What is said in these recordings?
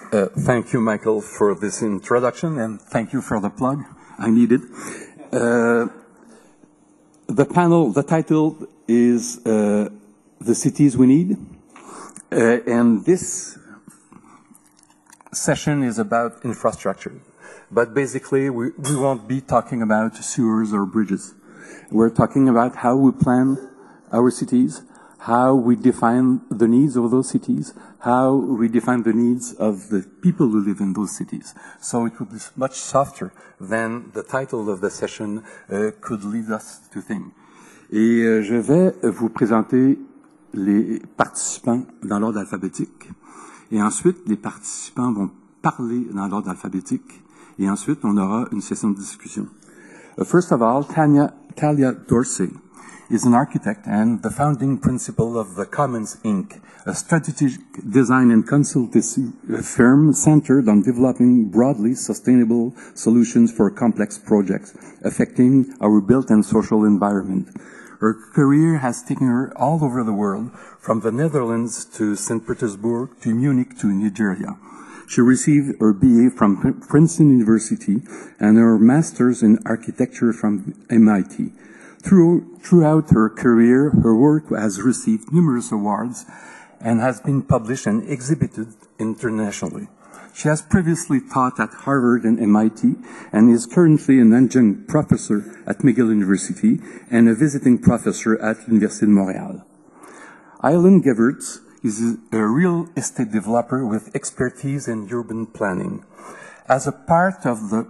Thank you, Michael, for this introduction, and thank you for the plug. I need it. The title is The Cities We Need, and this session is about infrastructure. But basically, we won't be talking about sewers or bridges. We're talking about how we plan our cities, how we define the needs of those cities, how we define the needs of the people who live in those cities. So it would be much softer than the title of the session could lead us to think. Et je vais vous présenter les participants dans l'ordre alphabétique. Et ensuite, les participants vont parler dans l'ordre alphabétique. Et ensuite, on aura une session de discussion. First of all, Talia Dorsey is an architect and the founding principal of the Commons, Inc., a strategic design and consultancy firm centered on developing broadly sustainable solutions for complex projects affecting our built and social environment. Her career has taken her all over the world, from the Netherlands to St. Petersburg to Munich to Nigeria. She received her BA from Princeton University and her master's in architecture from MIT. Throughout her career, her work has received numerous awards and has been published and exhibited internationally. She has previously taught at Harvard and MIT and is currently an adjunct professor at McGill University and a visiting professor at l'Université de Montréal. Eileen Geverts is a real estate developer with expertise in urban planning. As a part of the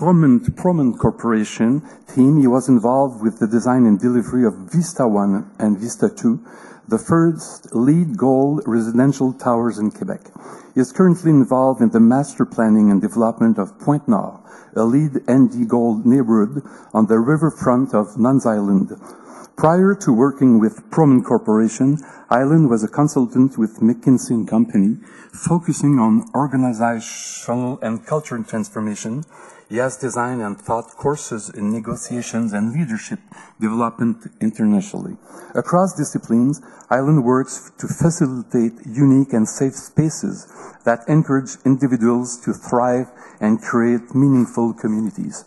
Promen Corporation team, he was involved with the design and delivery of Vista 1 and Vista 2, the first LEED Gold residential towers in Quebec. He is currently involved in the master planning and development of Pointe Nord, a LEED ND Gold neighborhood on the riverfront of Nuns Island. Prior to working with Promen Corporation, Eileen was a consultant with McKinsey & Company, focusing on organizational and cultural transformation. He has designed and taught courses in negotiations and leadership development internationally. Across disciplines, Eileen works to facilitate unique and safe spaces that encourage individuals to thrive and create meaningful communities.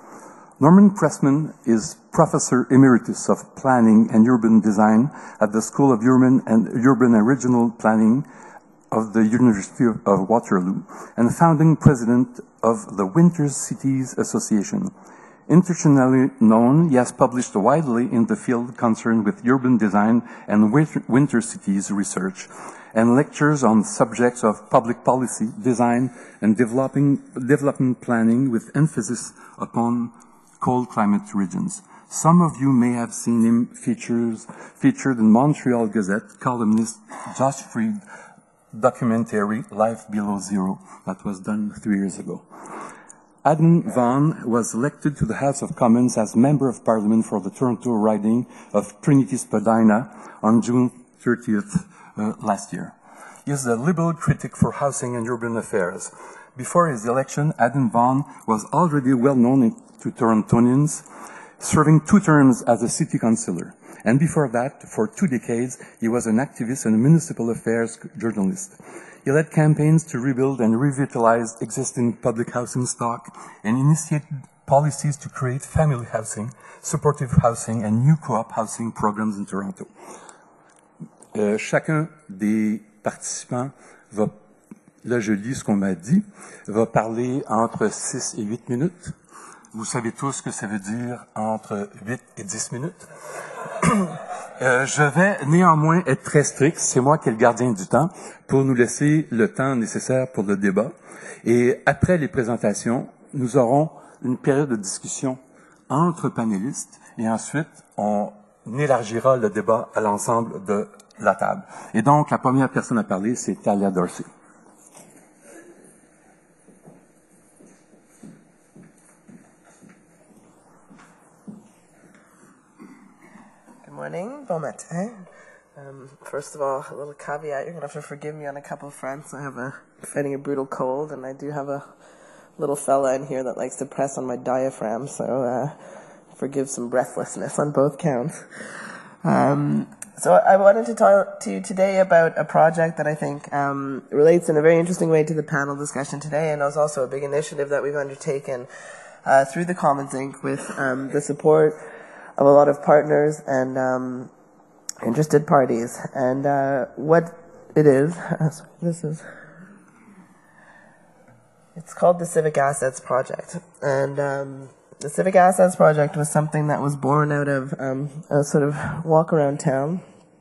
Norman Pressman is Professor Emeritus of Planning and Urban Design at the School of Urban and Regional Planning of the University of Waterloo and founding president of the Winter Cities Association. Internationally known, he has published widely in the field concerned with urban design and winter cities research, and lectures on subjects of public policy, design, and development planning with emphasis upon cold climate regions. Some of you may have seen him featured in Montreal Gazette columnist Josh Fried documentary Life Below Zero that was done 3 years ago. Adam Vaughan was elected to the House of Commons as Member of Parliament for the Toronto riding of Trinity-Spadina on June 30th last year. He is a liberal critic for housing and urban affairs. Before his election, Adam Vaughan was already well known to Torontonians, serving 2 terms as a city councillor. And before that, for 2 decades, he was an activist and a municipal affairs journalist. He led campaigns to rebuild and revitalize existing public housing stock and initiated policies to create family housing, supportive housing, and new co-op housing programs in Toronto. Chacun des participants va, là je lis ce qu'on m'a dit, va parler entre 6 et 8 minutes. Vous savez tous ce que ça veut dire entre 8 et 10 minutes. Je vais néanmoins être très strict, c'est moi qui est le gardien du temps, pour nous laisser le temps nécessaire pour le débat. Et après les présentations, nous aurons une période de discussion entre panélistes et ensuite on élargira le débat à l'ensemble de la table. Et donc, la première personne à parler, c'est Talia Dorsey. Morning, bon matin. First of all, a little caveat, you're going to have to forgive me on a couple of fronts. Fighting a brutal cold, and I do have a little fella in here that likes to press on my diaphragm, so forgive some breathlessness on both counts. So I wanted to talk to you today about a project that I think relates in a very interesting way to the panel discussion today, and is also a big initiative that we've undertaken through the Commons Inc. with the support of a lot of partners and interested parties. And what it is, it's called the Civic Assets Project. And the Civic Assets Project was something that was born out of a sort of walk around town,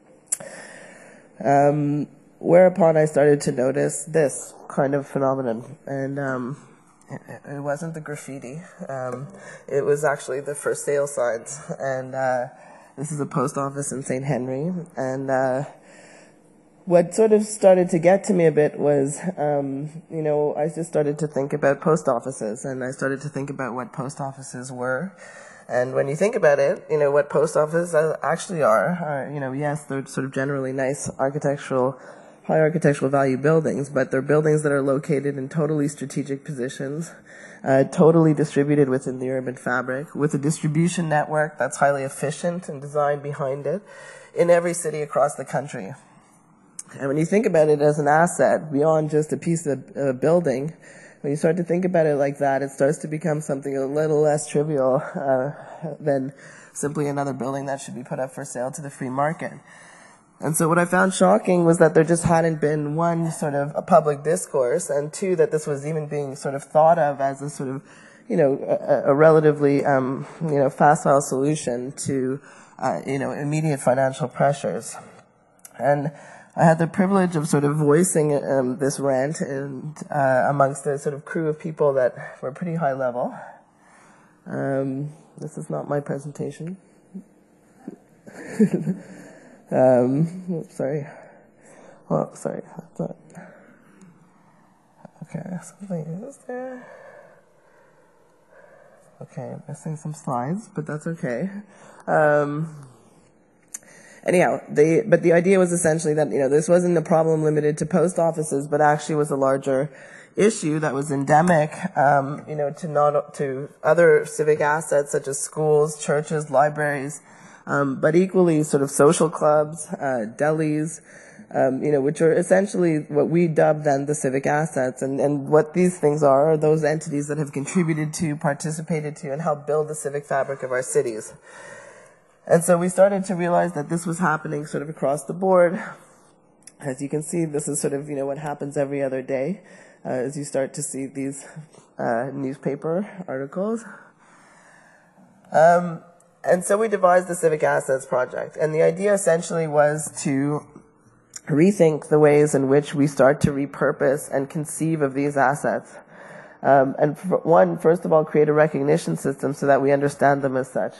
whereupon I started to notice this kind of phenomenon. And it wasn't the graffiti. It was actually the for sale signs. And this is a post office in St. Henry. And what sort of started to get to me a bit was, I just started to think about post offices, and I started to think about what post offices were. And when you think about it, what post offices actually are, yes, they're sort of generally nice high architectural value buildings, but they're buildings that are located in totally strategic positions, totally distributed within the urban fabric, with a distribution network that's highly efficient and designed behind it in every city across the country. And when you think about it as an asset, beyond just a piece of a building, when you start to think about it like that, it starts to become something a little less trivial than simply another building that should be put up for sale to the free market. And so what I found shocking was that there just hadn't been, one, sort of a public discourse, and two, that this was even being sort of thought of as a sort of, a relatively, facile solution to, immediate financial pressures. And I had the privilege of sort of voicing this rant and amongst the sort of crew of people that were pretty high level. This is not my presentation. Sorry. Well, sorry. That's not. Okay, something is there. Okay, I'm missing some slides, but that's okay. Anyhow, but the idea was essentially that, this wasn't a problem limited to post offices, but actually was a larger issue that was endemic, to other civic assets such as schools, churches, libraries, but equally sort of social clubs, delis, which are essentially what we dubbed then the civic assets. And what these things are those entities that have contributed to, participated to, and helped build the civic fabric of our cities. And so we started to realize that this was happening sort of across the board. As you can see, this is sort of, what happens every other day as you start to see these newspaper articles. And so we devised the Civic Assets Project. And the idea essentially was to rethink the ways in which we start to repurpose and conceive of these assets. And first of all, create a recognition system so that we understand them as such.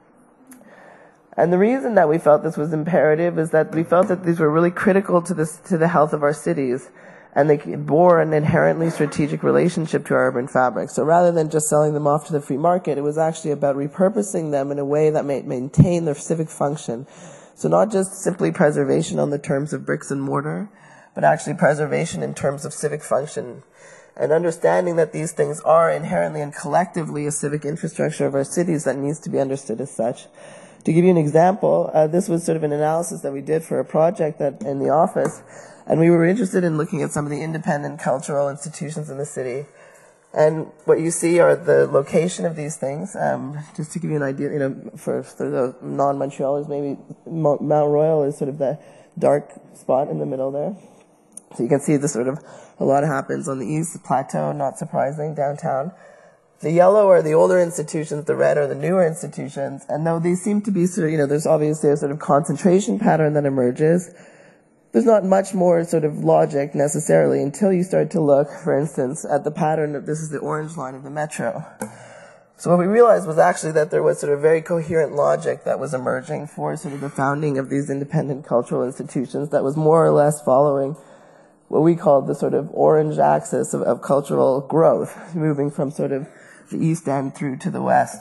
And the reason that we felt this was imperative is that we felt that these were really critical to the health of our cities, and they bore an inherently strategic relationship to our urban fabric. So rather than just selling them off to the free market, it was actually about repurposing them in a way that may maintain their civic function. So not just simply preservation on the terms of bricks and mortar, but actually preservation in terms of civic function. And understanding that these things are inherently and collectively a civic infrastructure of our cities that needs to be understood as such. To give you an example, this was sort of an analysis that we did for a project that in the office, and we were interested in looking at some of the independent cultural institutions in the city. And what you see are the location of these things. Just to give you an idea, for the non-Montrealers, maybe Mount Royal is sort of the dark spot in the middle there. So you can see a lot happens on the east plateau, not surprising, downtown. The yellow are the older institutions, the red are the newer institutions, and though these seem to be there's obviously a sort of concentration pattern that emerges, there's not much more sort of logic necessarily until you start to look, for instance, at the pattern of, this is the orange line of the metro. So what we realized was actually that there was sort of very coherent logic that was emerging for sort of the founding of these independent cultural institutions that was more or less following what we called the sort of orange axis of cultural growth, moving from sort of the east end through to the west.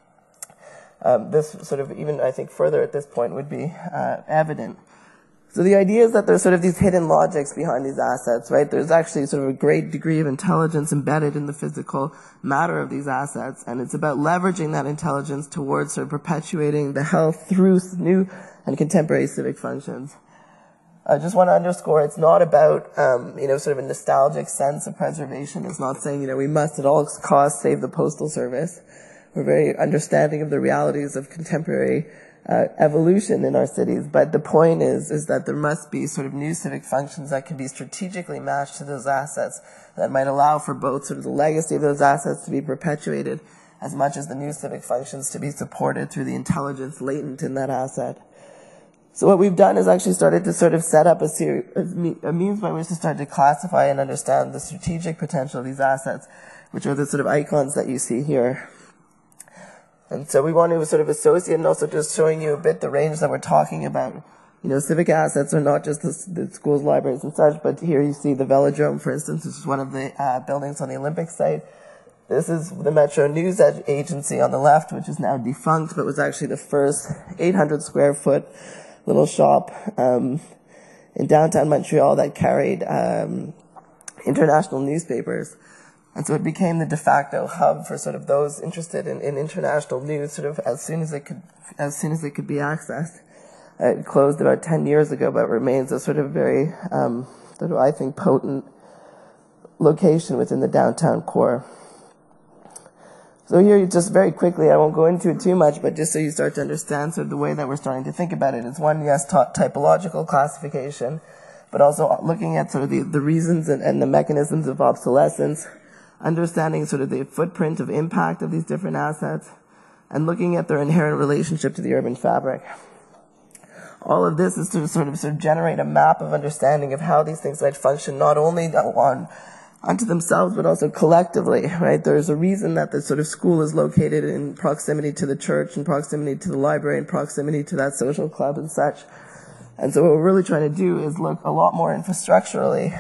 This sort of even, I think, further at this point would be evident. So the idea is that there's sort of these hidden logics behind these assets, right? There's actually sort of a great degree of intelligence embedded in the physical matter of these assets, and it's about leveraging that intelligence towards sort of perpetuating the health through new and contemporary civic functions. I just want to underscore it's not about, sort of a nostalgic sense of preservation. It's not saying, we must at all costs save the postal service. We're very understanding of the realities of contemporary evolution in our cities. But the point is that there must be sort of new civic functions that can be strategically matched to those assets that might allow for both sort of the legacy of those assets to be perpetuated as much as the new civic functions to be supported through the intelligence latent in that asset. So what we've done is actually started to sort of set up a means by which to start to classify and understand the strategic potential of these assets, which are the sort of icons that you see here. And so we want to sort of associate and also just showing you a bit the range that we're talking about. Civic assets are not just the schools, libraries, and such, but here you see the Velodrome, for instance, which is one of the buildings on the Olympic site. This is the Metro News Agency on the left, which is now defunct, but was actually the first 800 square foot little shop in downtown Montreal that carried international newspapers. And so it became the de facto hub for sort of those interested in international news sort of as soon as it could be accessed. It closed about 10 years ago, but remains a sort of very, sort of, I think, potent location within the downtown core. So here, just very quickly, I won't go into it too much, but just so you start to understand sort of the way that we're starting to think about it. It's one, yes, typological classification, but also looking at sort of the reasons and the mechanisms of obsolescence, understanding sort of the footprint of impact of these different assets, and looking at their inherent relationship to the urban fabric. All of this is to sort of generate a map of understanding of how these things might function, not only unto themselves, but also collectively, right? There's a reason that the sort of school is located in proximity to the church, and proximity to the library, and proximity to that social club and such. And so what we're really trying to do is look a lot more infrastructurally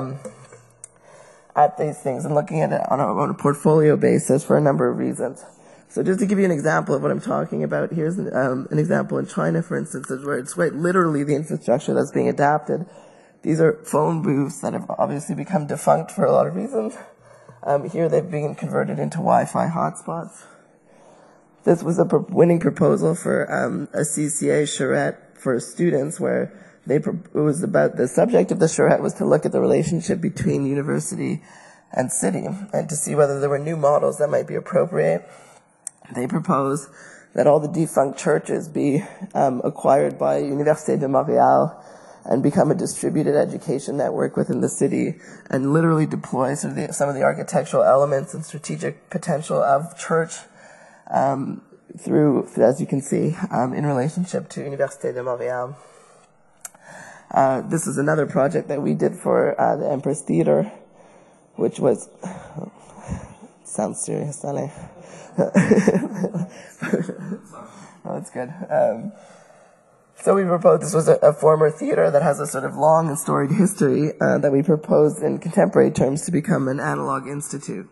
at these things and looking at it on a portfolio basis for a number of reasons. So just to give you an example of what I'm talking about, here's an example in China, for instance, where it's quite literally the infrastructure that's being adapted. These are phone booths that have obviously become defunct for a lot of reasons. Here they've been converted into Wi-Fi hotspots. This was a winning proposal for a CCA charrette for students, where it was about the subject of the charrette was to look at the relationship between university and city and to see whether there were new models that might be appropriate. They propose that all the defunct churches be acquired by Université de Montréal and become a distributed education network within the city, and literally deploy some of the architectural elements and strategic potential of church through, as you can see, in relationship to Université de Montréal. This is another project that we did for the Empress Theatre, which was... sounds serious, doesn't it? Oh, that's good. So we proposed, this was a former theater that has a sort of long and storied history that we proposed in contemporary terms to become an analog institute.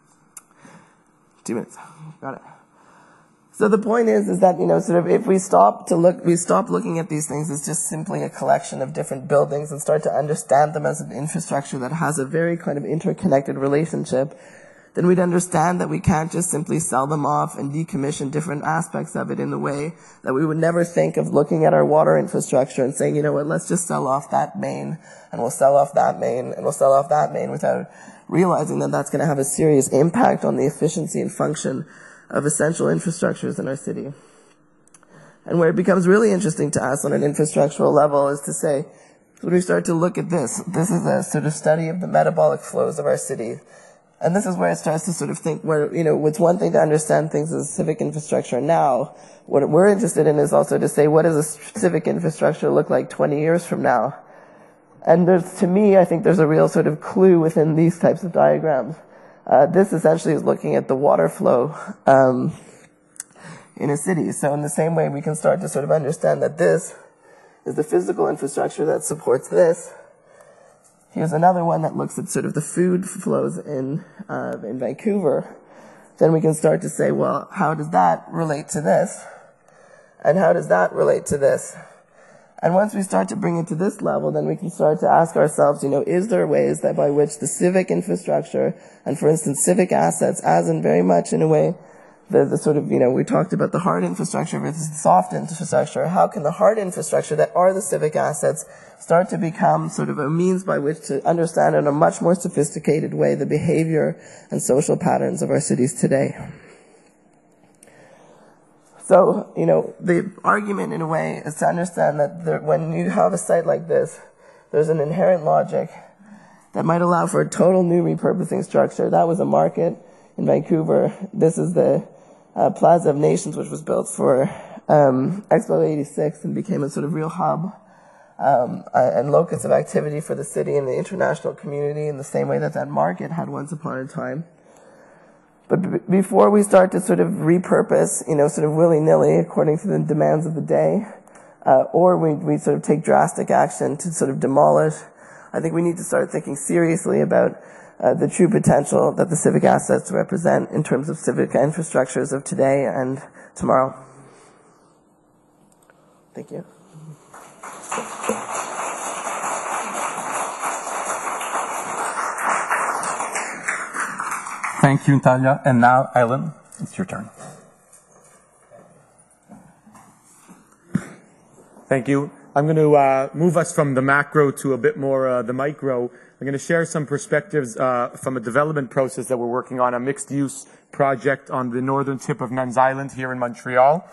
2 minutes. Got it. So the point is that, sort of if we stop looking at these things as just simply a collection of different buildings and start to understand them as an infrastructure that has a very kind of interconnected relationship, then we'd understand that we can't just simply sell them off and decommission different aspects of it in the way that we would never think of looking at our water infrastructure and saying, let's just sell off that main, and we'll sell off that main, and we'll sell off that main, without realizing that that's going to have a serious impact on the efficiency and function of essential infrastructures in our city. And where it becomes really interesting to us on an infrastructural level is to say, when we start to look at this is a sort of study of the metabolic flows of our city. And this is where it starts to sort of think where, it's one thing to understand things as civic infrastructure now. What we're interested in is also to say, what does a civic infrastructure look like 20 years from now? And to me, I think there's a real sort of clue within these types of diagrams. This essentially is looking at the water flow in a city. So in the same way, we can start to sort of understand that this is the physical infrastructure that supports this. Here's another one that looks at sort of the food flows in Vancouver. Then we can start to say, well, how does that relate to this? And how does that relate to this? And once we start to bring it to this level, then we can start to ask ourselves, is there ways that by which the civic infrastructure, and for instance, civic assets, as in very much in a way the sort of, we talked about the hard infrastructure versus the soft infrastructure. How can the hard infrastructure that are the civic assets start to become sort of a means by which to understand in a much more sophisticated way the behavior and social patterns of our cities today? So, the argument in a way is to understand that when you have a site like this, there's an inherent logic that might allow for a total new repurposing structure. That was a market in Vancouver. This is the Plaza of Nations, which was built for Expo 86 and became a sort of real hub and locus of activity for the city and the international community in the same way that market had once upon a time. But before we start to sort of repurpose, sort of willy-nilly according to the demands of the day, or we sort of take drastic action to sort of demolish, I think we need to start thinking seriously about the true potential that the civic assets represent in terms of civic infrastructures of today and tomorrow. Thank you. Thank you, Natalia. And now, Alan, it's your turn. Thank you. I'm going to move us from the macro to a bit more the micro. I'm going to share some perspectives from a development process that we're working on, a mixed-use project on the northern tip of Nuns Island here in Montreal.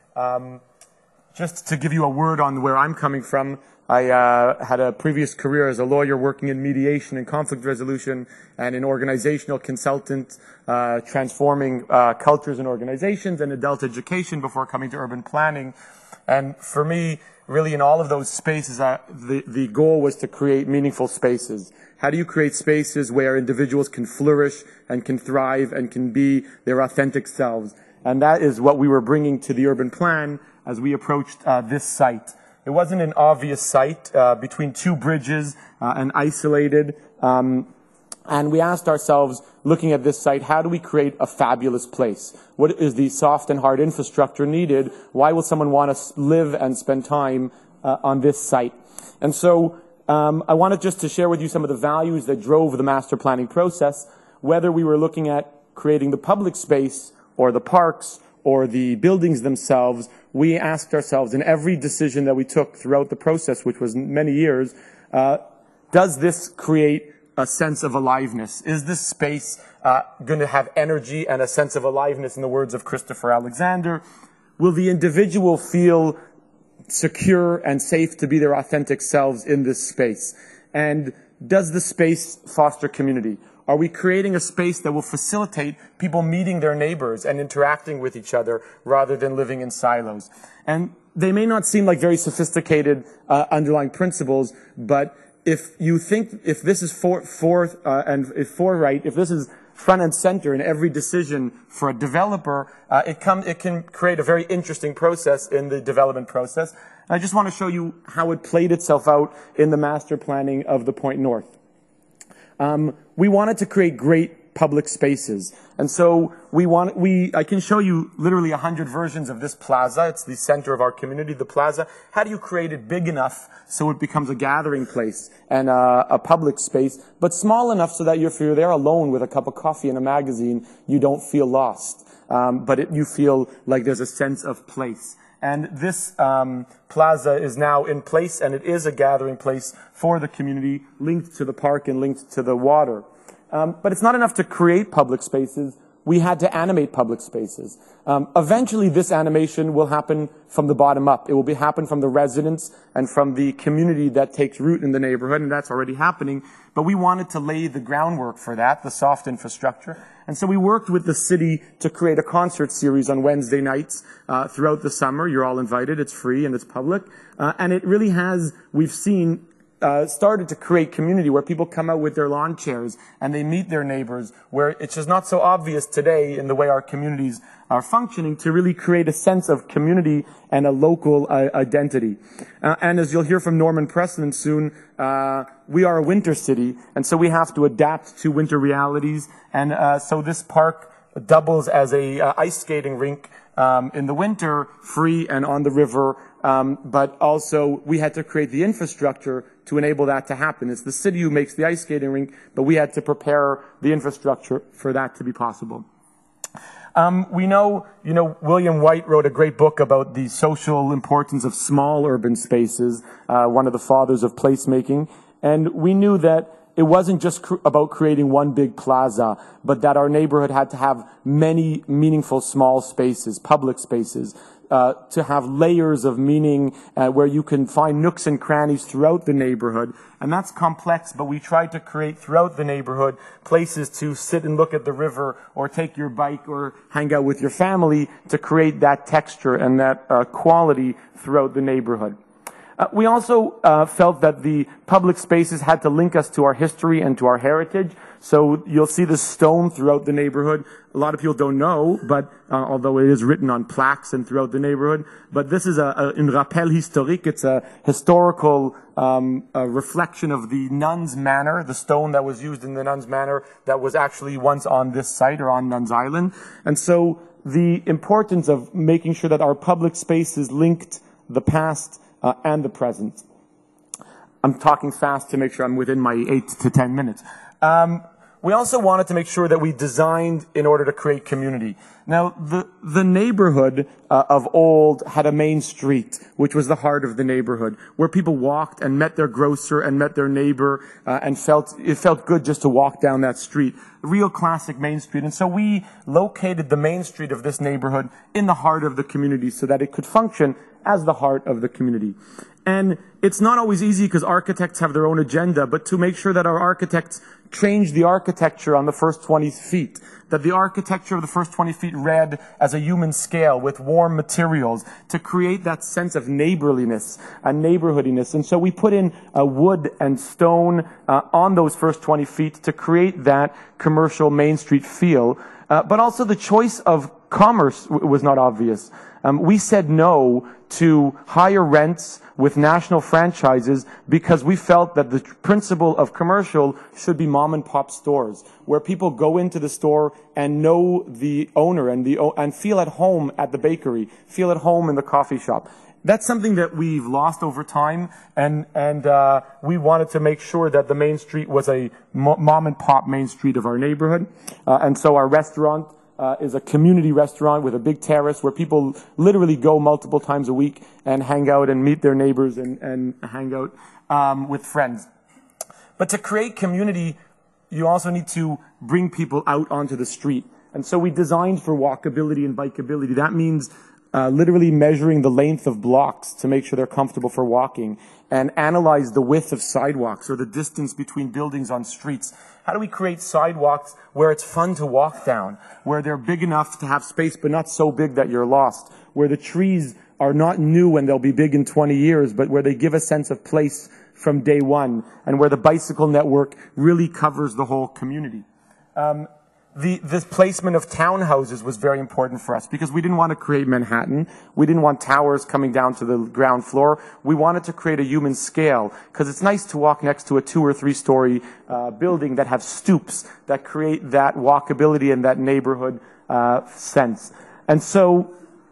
Just to give you a word on where I'm coming from, I had a previous career as a lawyer working in mediation and conflict resolution and an organizational consultant transforming cultures and organizations and adult education before coming to urban planning. And for me, really in all of those spaces, the goal was to create meaningful spaces. How do you create spaces where individuals can flourish and can thrive and can be their authentic selves? And that is what we were bringing to the urban plan as we approached this site. It wasn't an obvious site between two bridges and isolated. And we asked ourselves, looking at this site, how do we create a fabulous place? What is the soft and hard infrastructure needed? Why will someone want to live and spend time on this site? And so I wanted just to share with you some of the values that drove the master planning process, whether we were looking at creating the public space or the parks or the buildings themselves. We asked ourselves in every decision that we took throughout the process, which was many years, does this create a sense of aliveness? Is this space going to have energy and a sense of aliveness, in the words of Christopher Alexander? Will the individual feel secure and safe to be their authentic selves in this space? And does the space foster community? Are we creating a space that will facilitate people meeting their neighbors and interacting with each other rather than living in silos? And they may not seem like very sophisticated underlying principles, but if you think, if this is if this is front and center in every decision for a developer, it can create a very interesting process in the development process. And I just want to show you how it played itself out in the master planning of the Point North. We wanted to create great public spaces. And so I can show you literally 100 versions of this plaza. It's the center of our community, the plaza. How do you create it big enough so it becomes a gathering place and a public space, but small enough so that if you're there alone with a cup of coffee and a magazine, you don't feel lost, but you feel like there's a sense of place. And this plaza is now in place, and it is a gathering place for the community, linked to the park and linked to the water. But it's not enough to create public spaces. We had to animate public spaces. Eventually, this animation will happen from the bottom up. It will happen from the residents and from the community that takes root in the neighborhood, and that's already happening. But we wanted to lay the groundwork for that, the soft infrastructure. And so we worked with the city to create a concert series on Wednesday nights throughout the summer. You're all invited. It's free and it's public. And it really has, we've seen, started to create community where people come out with their lawn chairs and they meet their neighbors, where it's just not so obvious today in the way our communities are functioning to really create a sense of community and a local identity. And as you'll hear from Norman Preston soon, we are a winter city, and so we have to adapt to winter realities. And so this park doubles as a ice skating rink in the winter, free and on the river, but also we had to create the infrastructure to enable that to happen. It's the city who makes the ice skating rink, but we had to prepare the infrastructure for that to be possible. We know, William White wrote a great book about the social importance of small urban spaces, one of the fathers of placemaking. And we knew that it wasn't just about creating one big plaza, but that our neighborhood had to have many meaningful small spaces, public spaces, to have layers of meaning where you can find nooks and crannies throughout the neighborhood. And that's complex, but we tried to create throughout the neighborhood places to sit and look at the river or take your bike or hang out with your family to create that texture and that quality throughout the neighborhood. We also felt that the public spaces had to link us to our history and to our heritage. So you'll see the stone throughout the neighborhood. A lot of people don't know, but although it is written on plaques and throughout the neighborhood, but this is un rappel historique. It's a historical a reflection of the Nuns Manor, the stone that was used in the Nuns Manor that was actually once on this site or on Nuns Island. And so the importance of making sure that our public spaces linked the past and the present. I'm talking fast to make sure I'm within my 8 to 10 minutes. We also wanted to make sure that we designed in order to create community. Now, the neighborhood of old had a main street, which was the heart of the neighborhood, where people walked and met their grocer and met their neighbor, and it felt good just to walk down that street. A real classic main street. And so we located the main street of this neighborhood in the heart of the community so that it could function as the heart of the community. And it's not always easy because architects have their own agenda, but to make sure that our architects change the architecture on the first 20 feet, that the architecture of the first 20 feet read as a human scale with warm materials to create that sense of neighborliness and neighborhoodiness. And so we put in wood and stone on those first 20 feet to create that commercial Main Street feel. But also the choice of commerce was not obvious. We said no to higher rents with national franchises because we felt that the principle of commercial should be mom and pop stores, where people go into the store and know the owner and feel at home at the bakery, feel at home in the coffee shop. That's something that we've lost over time, and we wanted to make sure that the main street was a mom and pop main street of our neighborhood. And so our restaurant is a community restaurant with a big terrace where people literally go multiple times a week and hang out and meet their neighbors and hang out with friends. But to create community, you also need to bring people out onto the street. And so we designed for walkability and bikeability. That means literally measuring the length of blocks to make sure they're comfortable for walking, and analyze the width of sidewalks or the distance between buildings on streets. How do we create sidewalks where it's fun to walk down, where they're big enough to have space but not so big that you're lost, where the trees are not new and they'll be big in 20 years, but where they give a sense of place from day one, and where the bicycle network really covers the whole community. This placement of townhouses was very important for us because we didn't want to create Manhattan. We didn't want towers coming down to the ground floor. We wanted to create a human scale because it's nice to walk next to a 2 or 3 story building that have stoops that create that walkability and that neighborhood sense. And so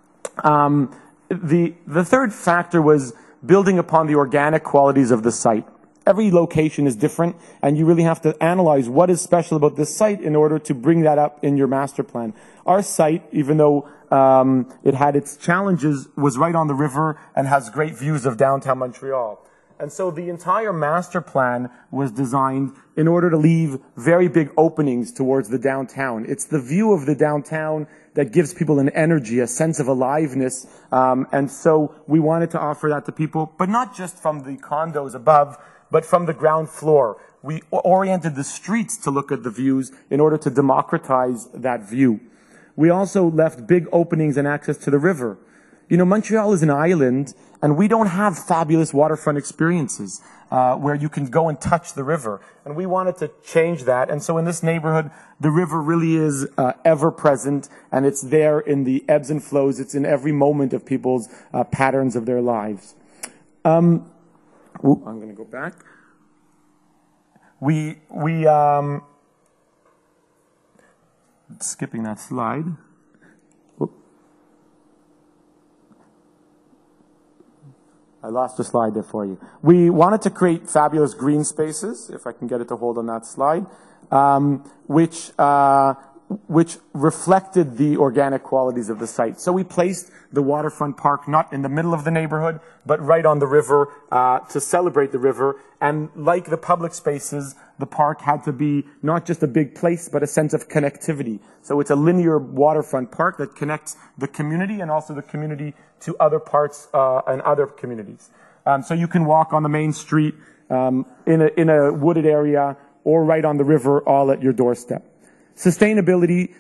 the third factor was building upon the organic qualities of the site. Every location is different, and you really have to analyze what is special about this site in order to bring that up in your master plan. Our site, even though it had its challenges, was right on the river and has great views of downtown Montreal. And so the entire master plan was designed in order to leave very big openings towards the downtown. It's the view of the downtown that gives people an energy, a sense of aliveness. And so we wanted to offer that to people, but not just from the condos above, but from the ground floor. We oriented the streets to look at the views in order to democratize that view. We also left big openings and access to the river. You know, Montreal is an island, and we don't have fabulous waterfront experiences where you can go and touch the river. And we wanted to change that. And so in this neighborhood, the river really is ever present, and it's there in the ebbs and flows. It's in every moment of people's patterns of their lives. I'm going to go back. Skipping that slide. I lost a slide there for you. We wanted to create fabulous green spaces, if I can get it to hold on that slide, which which reflected the organic qualities of the site. So we placed the waterfront park not in the middle of the neighborhood, but right on the river to celebrate the river. And like the public spaces, the park had to be not just a big place, but a sense of connectivity. So it's a linear waterfront park that connects the community and also the community to other parts and other communities. So you can walk on the main street in a wooded area or right on the river, all at your doorstep. Sustainability,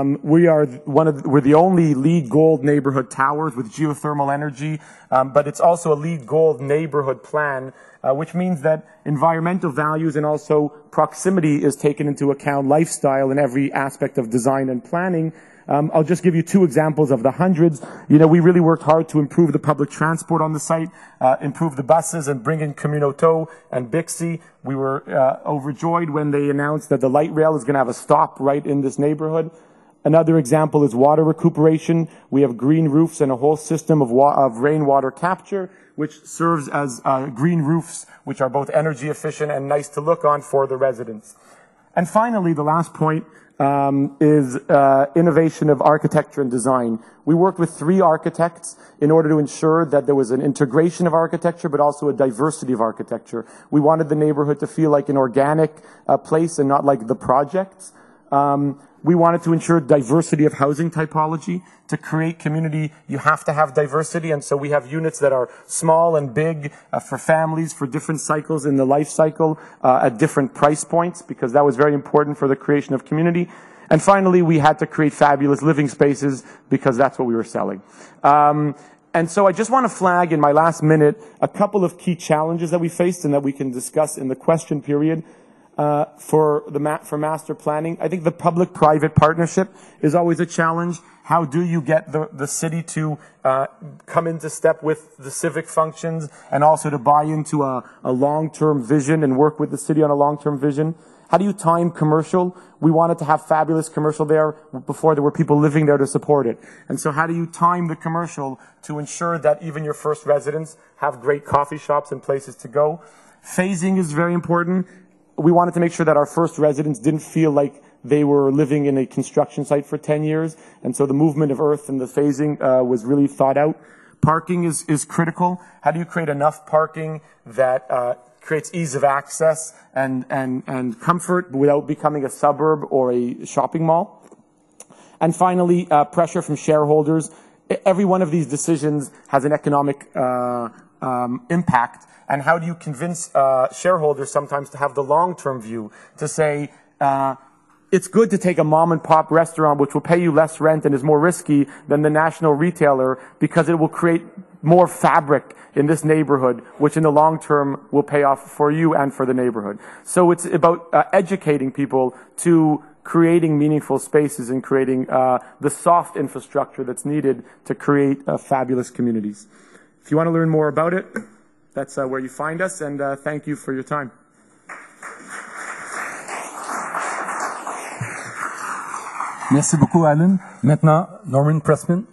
we're the only LEED Gold neighborhood towers with geothermal energy, but it's also a LEED Gold neighborhood plan, which means that environmental values and also proximity is taken into account, lifestyle in every aspect of design and planning. I'll just give you two examples of the hundreds. We really worked hard to improve the public transport on the site, improve the buses and bring in Communauto and Bixi. We were overjoyed when they announced that the light rail is going to have a stop right in this neighborhood. Another example is water recuperation. We have green roofs and a whole system of rainwater capture, which serves as green roofs, which are both energy efficient and nice to look on for the residents. And finally, the last point is innovation of architecture and design. We worked with 3 architects in order to ensure that there was an integration of architecture, but also a diversity of architecture. We wanted the neighborhood to feel like an organic place and not like the projects. We wanted to ensure diversity of housing typology. To create community, you have to have diversity, and so we have units that are small and big for families, for different cycles in the life cycle, at different price points, because that was very important for the creation of community. And finally, we had to create fabulous living spaces, because that's what we were selling. And so I just want to flag in my last minute a couple of key challenges that we faced and that we can discuss in the question period. For master planning, I think the public-private partnership is always a challenge. How do you get the city to come into step with the civic functions and also to buy into a long-term vision and work with the city on a long-term vision? How do you time commercial? We wanted to have fabulous commercial there before there were people living there to support it. And so how do you time the commercial to ensure that even your first residents have great coffee shops and places to go? Phasing is very important. We wanted to make sure that our first residents didn't feel like they were living in a construction site for 10 years. And so the movement of earth and the phasing was really thought out. Parking is critical. How do you create enough parking that creates ease of access and comfort without becoming a suburb or a shopping mall? And finally, pressure from shareholders. Every one of these decisions has an economic impact. And how do you convince shareholders sometimes to have the long-term view, to say, it's good to take a mom-and-pop restaurant which will pay you less rent and is more risky than the national retailer because it will create more fabric in this neighborhood, which in the long term will pay off for you and for the neighborhood. So it's about educating people to creating meaningful spaces and creating the soft infrastructure that's needed to create fabulous communities. If you want to learn more about it, that's where you find us, and thank you for your time. Merci beaucoup, Alan. Maintenant, Norman Pressman.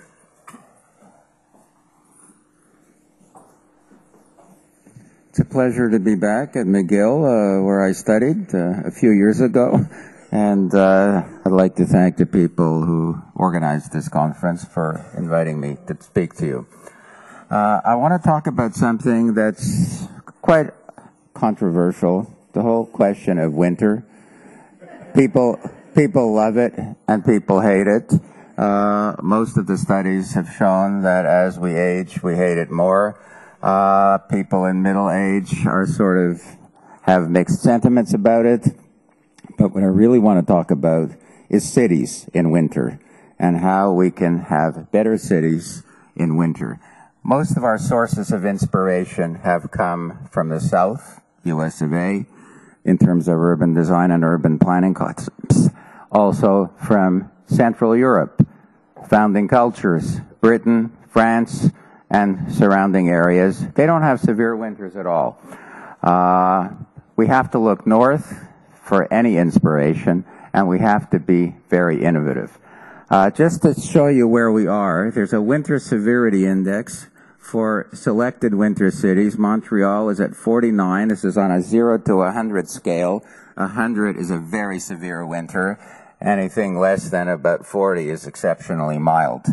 It's a pleasure to be back at McGill, where I studied a few years ago. And I'd like to thank the people who organized this conference for inviting me to speak to you. I want to talk about something that's quite controversial, the whole question of winter. People love it and people hate it. Most of the studies have shown that as we age, we hate it more. People in middle age are sort of have mixed sentiments about it. But what I really want to talk about is cities in winter and how we can have better cities in winter. Most of our sources of inspiration have come from the South, US of A, in terms of urban design and urban planning concepts. Also from Central Europe, founding cultures, Britain, France, and surrounding areas. They don't have severe winters at all. We have to look north for any inspiration, and we have to be very innovative. Just to show you where we are, there's a winter severity index for selected winter cities. Montreal is at 49. This is on a 0 to 100 scale. 100 is a very severe winter. anything less than about 40 is exceptionally mild.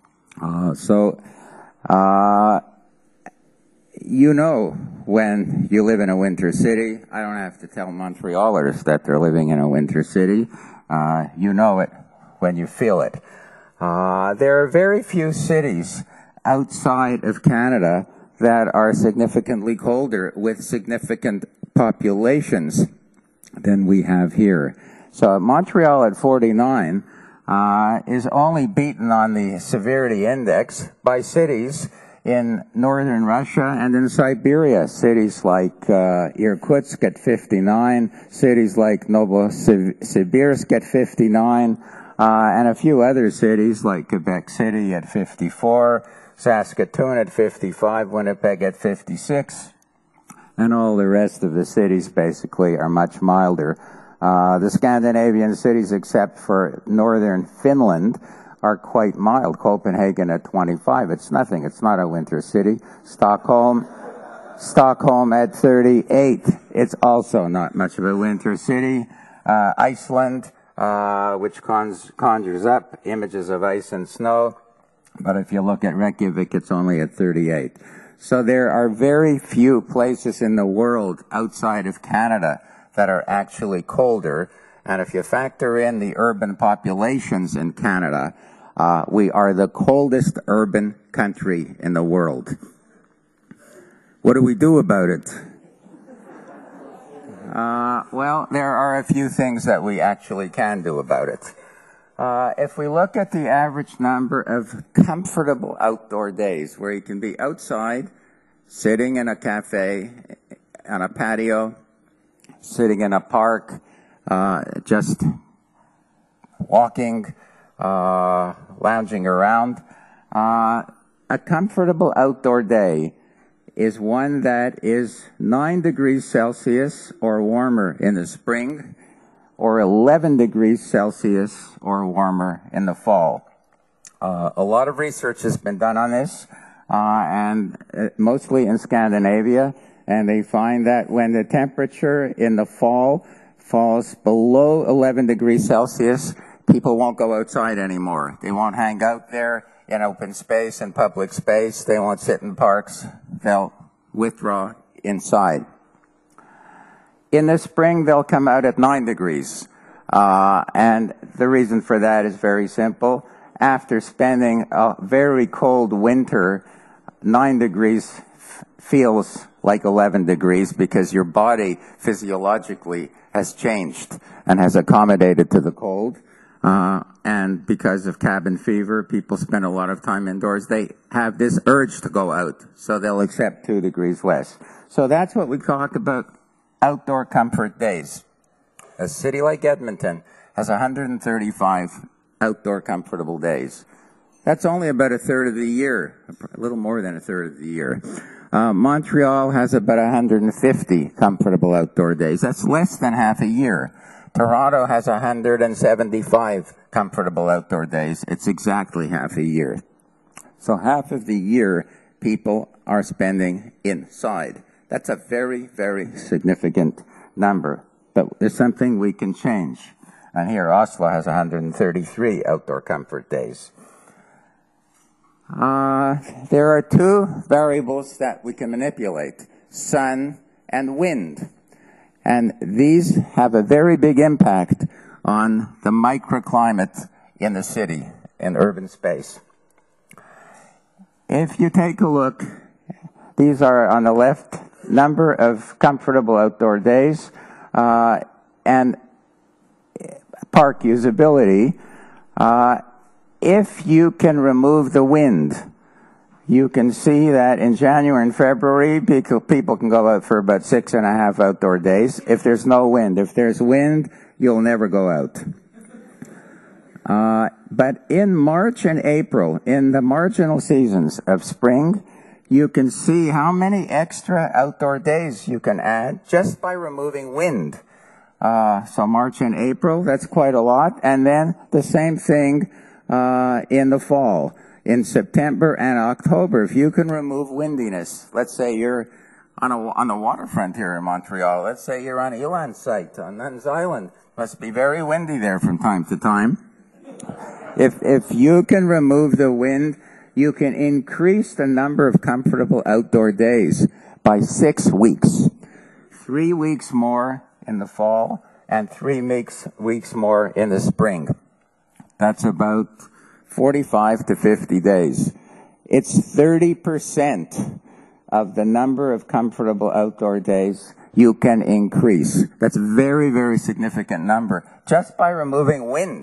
You know when you live in a winter city. I don't have to tell Montrealers that they're living in a winter city. You know it when you feel it. There are very few cities outside of Canada that are significantly colder with significant populations than we have here. So Montreal at 49 is only beaten on the severity index by cities in northern Russia and in Siberia. Cities like Irkutsk at 59, cities like Novosibirsk at 59, and a few other cities like Quebec City at 54, Saskatoon at 55, Winnipeg at 56, and all the rest of the cities basically are much milder. The Scandinavian cities, except for northern Finland, are quite mild. Copenhagen at 25. It's nothing. It's not a winter city. Stockholm at 38. It's also not much of a winter city. Iceland, which conjures up images of ice and snow. But if you look at Reykjavik, it's only at 38. So there are very few places in the world outside of Canada that are actually colder. And if you factor in the urban populations in Canada, we are the coldest urban country in the world. What do we do about it? Well, there are a few things that we actually can do about it. If we look at the average number of comfortable outdoor days where you can be outside, sitting in a cafe, on a patio, sitting in a park, just walking, lounging around. A comfortable outdoor day is one that is 9 degrees Celsius or warmer in the spring, or 11 degrees Celsius or warmer in the fall. A lot of research has been done on this, and mostly in Scandinavia, and they find that when the temperature in the fall falls below 11 degrees Celsius, people won't go outside anymore. They won't hang out there in open space and public space. They won't sit in parks. They'll withdraw inside. In the spring, they'll come out at 9 degrees. And the reason for that is very simple. After spending a very cold winter, 9 degrees feels like 11 degrees because your body physiologically has changed and has accommodated to the cold. And because of cabin fever, people spend a lot of time indoors. They have this urge to go out, so they'll accept 2 degrees less. So that's what we talk about outdoor comfort days. A city like Edmonton has 135 outdoor comfortable days. That's only about a third of the year, a little more than a third of the year. Montreal has about 150 comfortable outdoor days. That's less than half a year. Toronto has 175 comfortable outdoor days. It's exactly half a year. So half of the year, people are spending inside. That's a very, very significant number. But there's something we can change. And here, Oslo has 133 outdoor comfort days. There are 2 variables that we can manipulate, sun and wind. And these have a very big impact on the microclimate in the city, in urban space. If you take a look, these are on the left, number of comfortable outdoor days, and park usability. If you can remove the wind, you can see that in January and February, people can go out for about 6.5 outdoor days. If there's no wind, if there's wind, you'll never go out. But in March and April, in the marginal seasons of spring, you can see how many extra outdoor days you can add just by removing wind. So March and April, that's quite a lot. And then the same thing in the fall. In September and October, if you can remove windiness, let's say you're on the waterfront here in Montreal, let's say you're on Elan site on Nuns Island, Must be very windy there from time to time. If you can remove the wind, you can increase the number of comfortable outdoor days by 6 weeks. 3 weeks more in the fall and 3 weeks more in the spring. That's about 45 to 50 days. It's 30% of the number of comfortable outdoor days you can increase. That's a very, very significant number just by removing wind.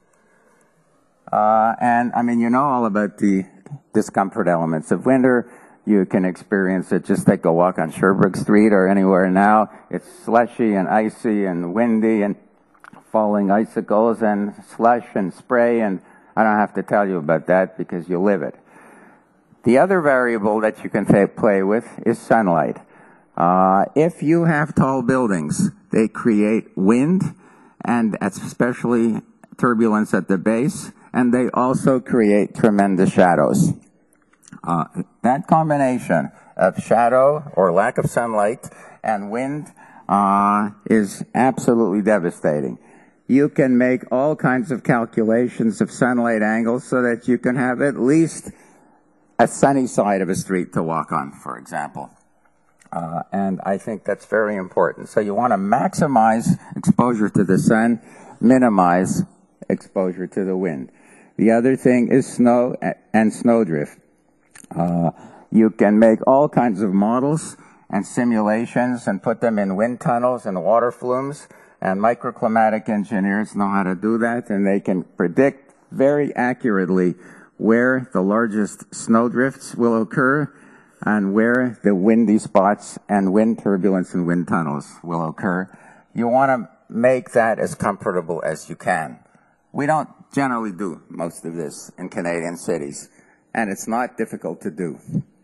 And I mean, you know all about the discomfort elements of winter. You can experience it. Just take a walk on Sherbrooke Street or anywhere now. It's slushy and icy and windy and falling icicles and slush and spray, and I don't have to tell you about that because you live it. The other variable that you can play with is sunlight. If you have tall buildings, they create wind and especially turbulence at the base, and they also create tremendous shadows. That combination of shadow or lack of sunlight and wind is absolutely devastating. You can make all kinds of calculations of sunlight angles so that you can have at least a sunny side of a street to walk on, for example. And I think that's very important. So you want to maximize exposure to the sun, minimize exposure to the wind. The other thing is snow and snowdrift. You can make all kinds of models and simulations and put them in wind tunnels and water flumes, and microclimatic engineers know how to do that, and they can predict very accurately where the largest snowdrifts will occur and where the windy spots and wind turbulence and wind tunnels will occur. You want to make that as comfortable as you can. We don't generally do most of this in Canadian cities, and it's not difficult to do.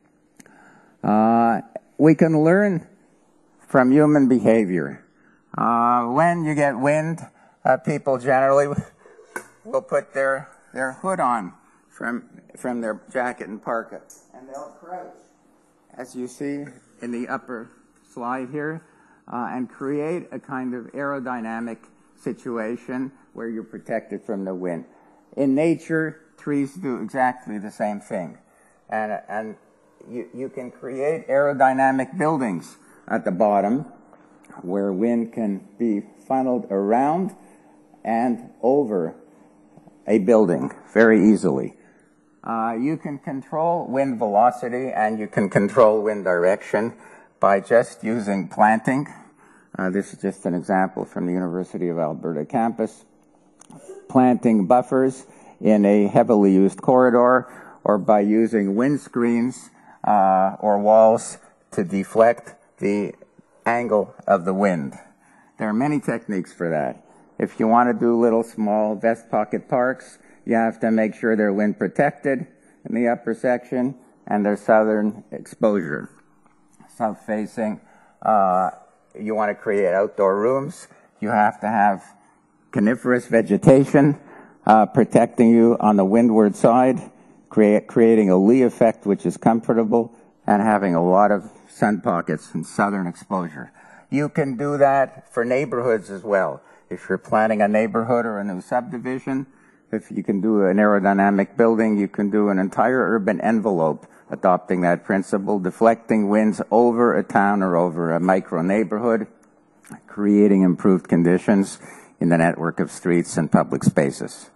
We can learn from human behavior. When you get wind, people generally will put their hood on from their jacket and parka, and they'll crouch, as you see in the upper slide here, and create a kind of aerodynamic situation where you're protected from the wind. In nature, trees do exactly the same thing. And you can create aerodynamic buildings at the bottom where wind can be funneled around and over a building very easily. You can control wind velocity and you can control wind direction by just using planting. This is just an example from the University of Alberta campus. Planting buffers in a heavily used corridor, or by using wind screens or walls to deflect the angle of the wind. There are many techniques for that. If you want to do little small vest pocket parks, you have to make sure they're wind protected in the upper section and their southern exposure. South facing, you want to create outdoor rooms, you have to have coniferous vegetation protecting you on the windward side, creating a lee effect which is comfortable, and having a lot of sun pockets and southern exposure. You can do that for neighborhoods as well. If you're planning a neighborhood or a new subdivision, if you can do an aerodynamic building, you can do an entire urban envelope adopting that principle, deflecting winds over a town or over a micro neighborhood, creating improved conditions in the network of streets and public spaces.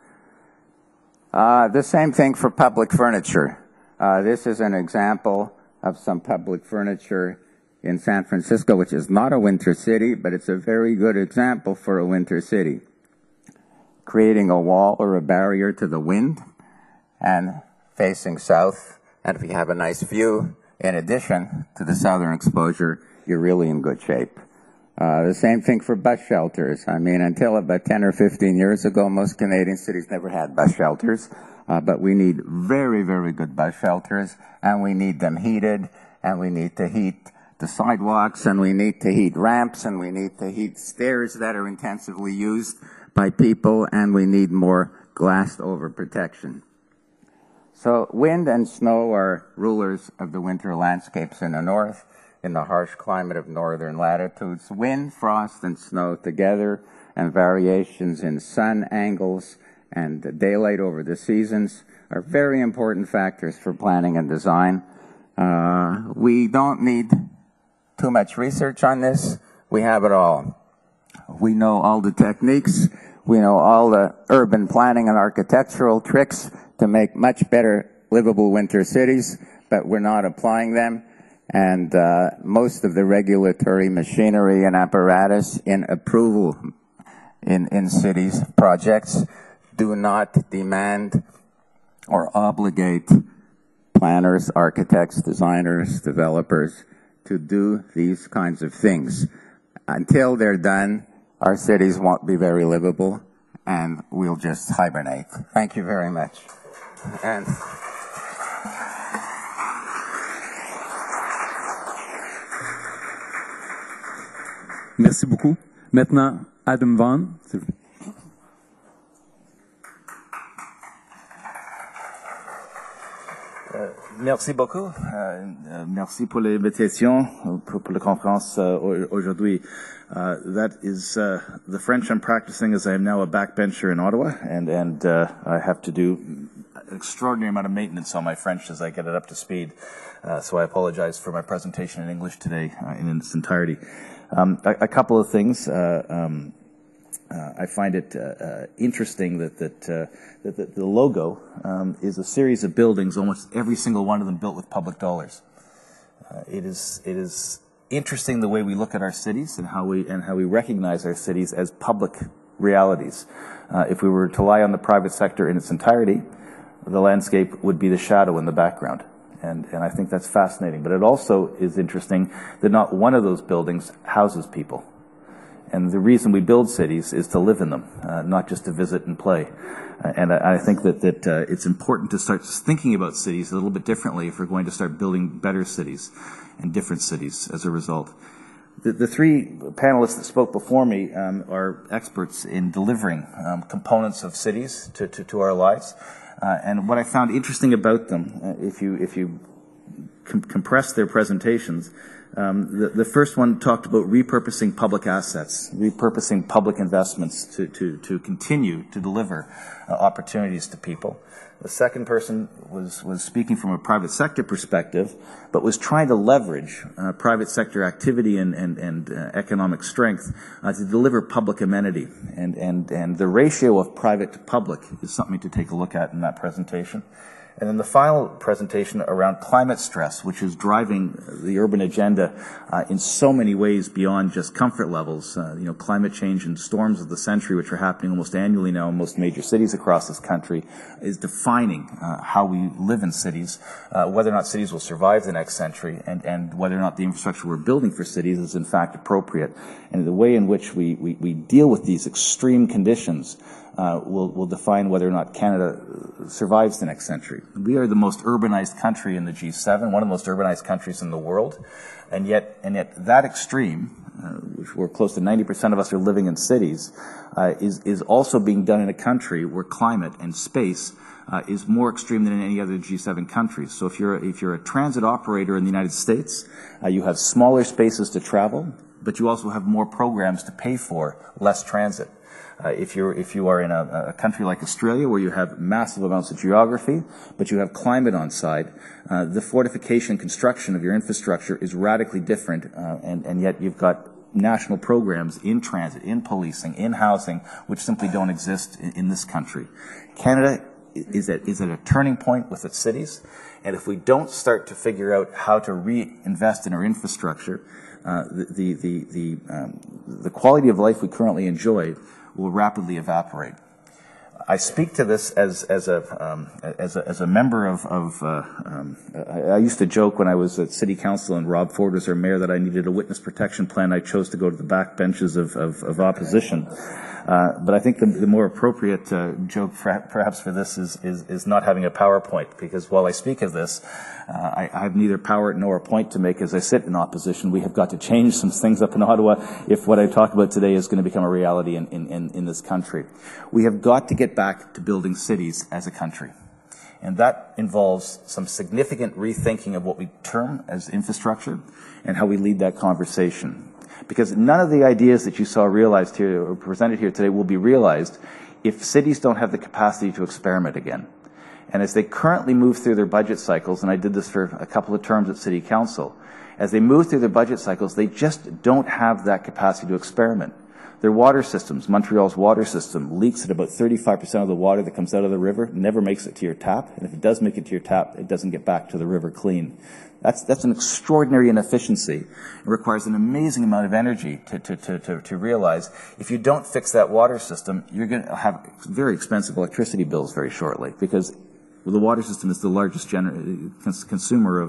The same thing for public furniture. This is an example of some public furniture in San Francisco, which is not a winter city, but it's a very good example for a winter city. Creating a wall or a barrier to the wind and facing south. And if you have a nice view, in addition to the southern exposure, you're really in good shape. The same thing for bus shelters. I mean, until about 10 or 15 years ago, most Canadian cities never had bus shelters. But we need very, very good bus shelters, and we need them heated, and we need to heat the sidewalks, and we need to heat ramps, and we need to heat stairs that are intensively used by people, and we need more glassed over protection. So wind and snow are rulers of the winter landscapes in the north, in the harsh climate of northern latitudes. Wind, frost, and snow together, and variations in sun angles and daylight over the seasons are very important factors for planning and design. We don't need too much research on this. We have it all. We know all the techniques. We know all the urban planning and architectural tricks to make much better livable winter cities, but we're not applying them. And most of the regulatory machinery and apparatus in approval in cities projects do not demand or obligate planners, architects, designers, developers to do these kinds of things. Until they're done, our cities won't be very livable, and we'll just hibernate. Thank you very much. And Merci beaucoup. Maintenant, Adam Vaughan. Merci beaucoup. Merci pour l'invitation, pour la conférence aujourd'hui. That is the French I'm practicing as I am now a backbencher in Ottawa, and I have to do an extraordinary amount of maintenance on my French as I get it up to speed. So I apologize for my presentation in English today in its entirety. A couple of things. I find it interesting that the logo is a series of buildings, almost every single one of them built with public dollars. It is interesting the way we look at our cities and how we recognize our cities as public realities. If we were to rely on the private sector in its entirety, the landscape would be the shadow in the background. And I think that's fascinating. But it also is interesting that not one of those buildings houses people. And the reason we build cities is to live in them, not just to visit and play. And I think that it's important to start thinking about cities a little bit differently if we're going to start building better cities and different cities as a result. The three panelists that spoke before me are experts in delivering components of cities to our lives. And what I found interesting about them, if you compress their presentations, the first one talked about repurposing public assets, repurposing public investments to continue to deliver opportunities to people. The second person was speaking from a private sector perspective, but was trying to leverage private sector activity and economic strength to deliver public amenity. And the ratio of private to public is something to take a look at in that presentation. And then the final presentation around climate stress, which is driving the urban agenda in so many ways beyond just comfort levels. Climate change and storms of the century, which are happening almost annually now in most major cities across this country, is defining how we live in cities, whether or not cities will survive the next century, and whether or not the infrastructure we're building for cities is in fact appropriate. And the way in which we deal with these extreme conditions will define whether or not Canada survives the next century. We are the most urbanized country in the G7, one of the most urbanized countries in the world, and yet that extreme, which we're close to 90% of us are living in cities, is also being done in a country where climate and space is more extreme than in any other G7 countries. So if you're a transit operator in the United States, you have smaller spaces to travel, but you also have more programs to pay for less transit. If you are in a country like Australia, where you have massive amounts of geography, but you have climate on side, the fortification construction of your infrastructure is radically different, and yet you've got national programs in transit, in policing, in housing, which simply don't exist in this country. Canada is at a turning point with its cities, and if we don't start to figure out how to reinvest in our infrastructure, the quality of life we currently enjoy will rapidly evaporate. I speak to this as a member of I used to joke when I was at City Council and Rob Ford was our mayor that I needed a witness protection plan. I chose to go to the back benches of opposition. But I think the more appropriate joke perhaps for this is not having a PowerPoint, because while I speak of this, I have neither power nor a point to make as I sit in opposition. We have got to change some things up in Ottawa if what I talk about today is going to become a reality in this country. We have got to get back to building cities as a country. And that involves some significant rethinking of what we term as infrastructure and how we lead that conversation. Because none of the ideas that you saw realized here or presented here today will be realized if cities don't have the capacity to experiment again. And as they currently move through their budget cycles, and I did this for a couple of terms at City Council, as they move through their budget cycles, they just don't have that capacity to experiment. Their water systems, Montreal's water system, leaks at about 35% of the water that comes out of the river, never makes it to your tap, and if it does make it to your tap, it doesn't get back to the river clean. That's an extraordinary inefficiency. It requires an amazing amount of energy to realize if you don't fix that water system, you're going to have very expensive electricity bills very shortly, because the water system is the largest consumer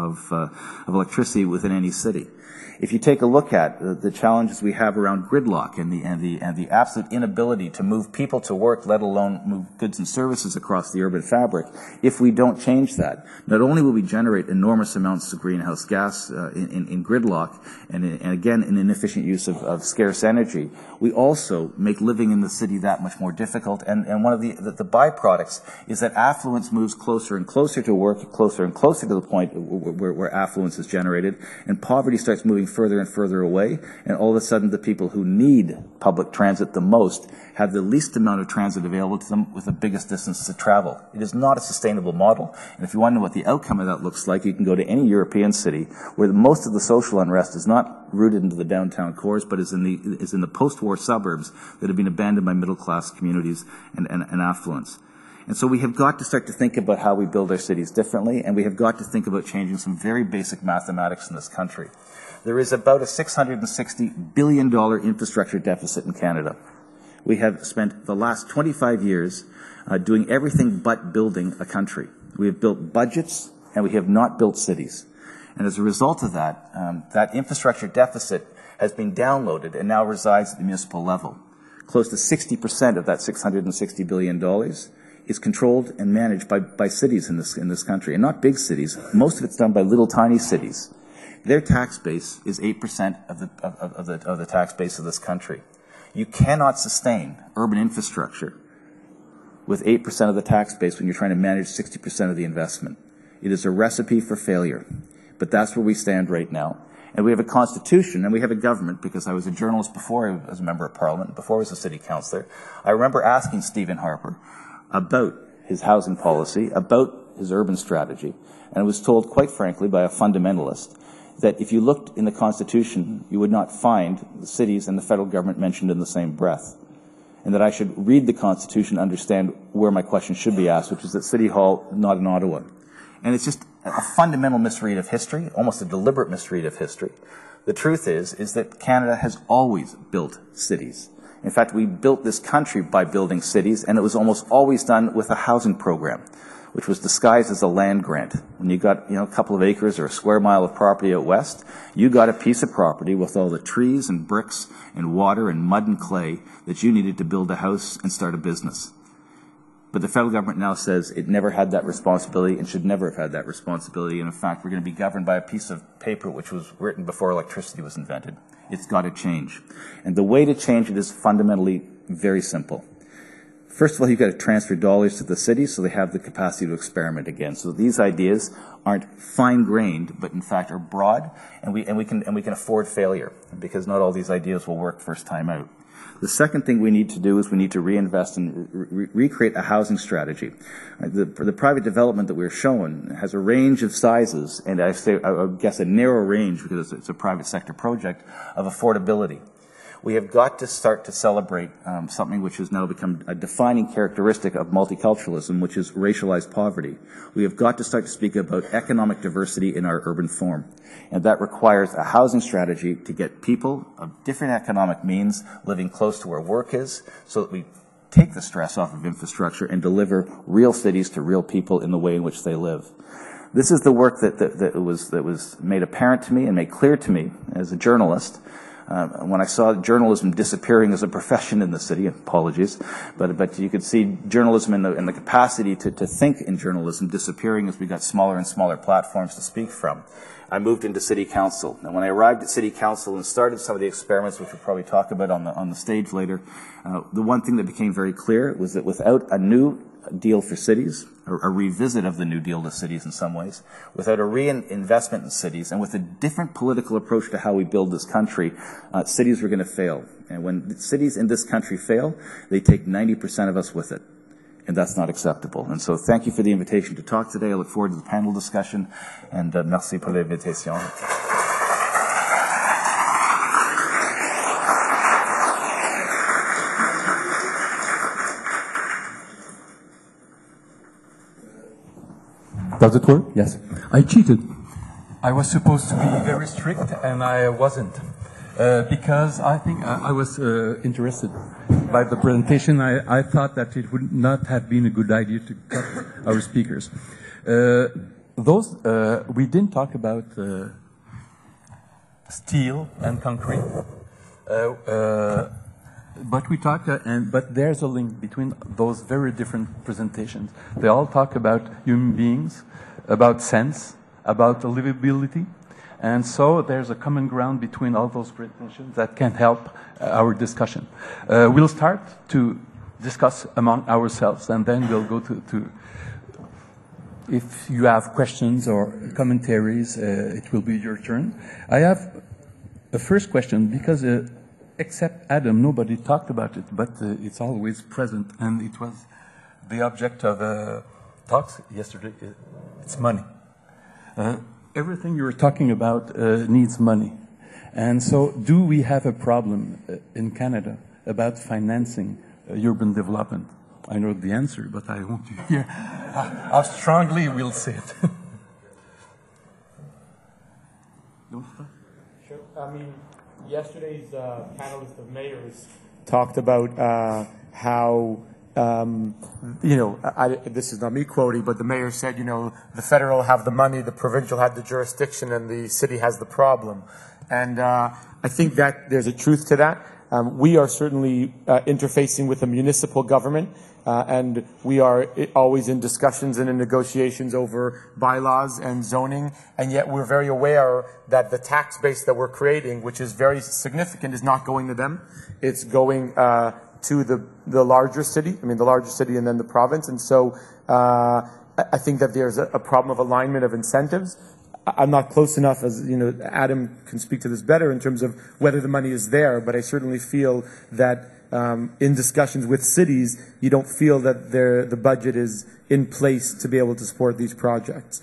of electricity within any city. If you take a look at the challenges we have around gridlock and the absolute inability to move people to work, let alone move goods and services across the urban fabric, if we don't change that, not only will we generate enormous amounts of greenhouse gas in gridlock and again in inefficient use of scarce energy, we also make living in the city that much more difficult. And one of the byproducts is that affluence moves closer and closer to work, closer and closer to the point where affluence is generated, and poverty starts moving further and further away, and all of a sudden the people who need public transit the most have the least amount of transit available to them with the biggest distance to travel. It is not a sustainable model, and if you want to know what the outcome of that looks like, you can go to any European city where most of the social unrest is not rooted into the downtown cores, but is in the post-war suburbs that have been abandoned by middle-class communities and affluence. And so we have got to start to think about how we build our cities differently, and we have got to think about changing some very basic mathematics in this country. There is about a $660 billion infrastructure deficit in Canada. We have spent the last 25 years doing everything but building a country. We have built budgets, and we have not built cities. And as a result of that, that infrastructure deficit has been downloaded and now resides at the municipal level. Close to 60% of that $660 billion is controlled and managed by cities in this country, and not big cities. Most of it's done by little tiny cities. Their tax base is 8% of the tax base of this country. You cannot sustain urban infrastructure with 8% of the tax base when you're trying to manage 60% of the investment. It is a recipe for failure. But that's where we stand right now. And we have a constitution, and we have a government, because I was a journalist before I was a member of parliament, before I was a city councillor. I remember asking Stephen Harper about his housing policy, about his urban strategy, and I was told, quite frankly, by a fundamentalist, that if you looked in the Constitution, you would not find the cities and the federal government mentioned in the same breath, and that I should read the Constitution to understand where my question should be asked, which is at City Hall, not in Ottawa. And it's just a fundamental misread of history, almost a deliberate misread of history. The truth is that Canada has always built cities. In fact, we built this country by building cities, and it was almost always done with a housing program, which was disguised as a land grant. When you got, a couple of acres or a square mile of property out west, you got a piece of property with all the trees and bricks and water and mud and clay that you needed to build a house and start a business. But the federal government now says it never had that responsibility and should never have had that responsibility. And in fact, we're going to be governed by a piece of paper which was written before electricity was invented. It's got to change. And the way to change it is fundamentally very simple. First of all, you've got to transfer dollars to the cities so they have the capacity to experiment again. So these ideas aren't fine-grained, but in fact are broad, and we can afford failure, because not all these ideas will work first time out. The second thing we need to do is we need to reinvest and recreate a housing strategy. The private development that we're shown has a range of sizes, and I guess a narrow range, because it's a private sector project, of affordability. We have got to start to celebrate something which has now become a defining characteristic of multiculturalism, which is racialized poverty. We have got to start to speak about economic diversity in our urban form. And that requires a housing strategy to get people of different economic means living close to where work is, so that we take the stress off of infrastructure and deliver real cities to real people in the way in which they live. This is the work that was made apparent to me and made clear to me as a journalist when I saw journalism disappearing as a profession in the city. Apologies, but you could see journalism and the capacity to think in journalism disappearing as we got smaller and smaller platforms to speak from. I moved into City Council. And when I arrived at City Council and started some of the experiments, which we'll probably talk about on the stage later, the one thing that became very clear was that without a new Deal for cities, or a revisit of the New Deal to cities in some ways, without a reinvestment in cities, and with a different political approach to how we build this country, cities are going to fail. And when cities in this country fail, they take 90% of us with it. And that's not acceptable. And so thank you for the invitation to talk today. I look forward to the panel discussion, and merci pour l'invitation. Does it work? Yes. I cheated. I was supposed to be very strict, and I wasn't. Because I think I was interested by the presentation. I thought that it would not have been a good idea to cut our speakers. We didn't talk about steel and concrete. But we talk, but there's a link between those very different presentations. They all talk about human beings, about sense, about livability, and so there's a common ground between all those presentations that can help our discussion. We'll start to discuss among ourselves, and then we'll go to if you have questions or commentaries, it will be your turn. I have a first question because. Except Adam, nobody talked about it, but it's always present, and it was the object of talks yesterday. It's money. Everything you were talking about needs money. And so do we have a problem in Canada about financing urban development? I know the answer, but I want to hear how strongly we'll say it. Sure. I mean, yesterday's panelist of mayors talked about how, this is not me quoting, but the mayor said, the federal have the money, the provincial had the jurisdiction, and the city has the problem. And I think that there's a truth to that. We are certainly interfacing with the municipal government, and we are always in discussions and in negotiations over bylaws and zoning, and yet we're very aware that the tax base that we're creating, which is very significant, is not going to them. It's going to the larger city, the larger city and then the province. And so I think that there's a problem of alignment of incentives. I'm not close enough, as Adam can speak to this better in terms of whether the money is there, but I certainly feel that in discussions with cities, you don't feel that the budget is in place to be able to support these projects.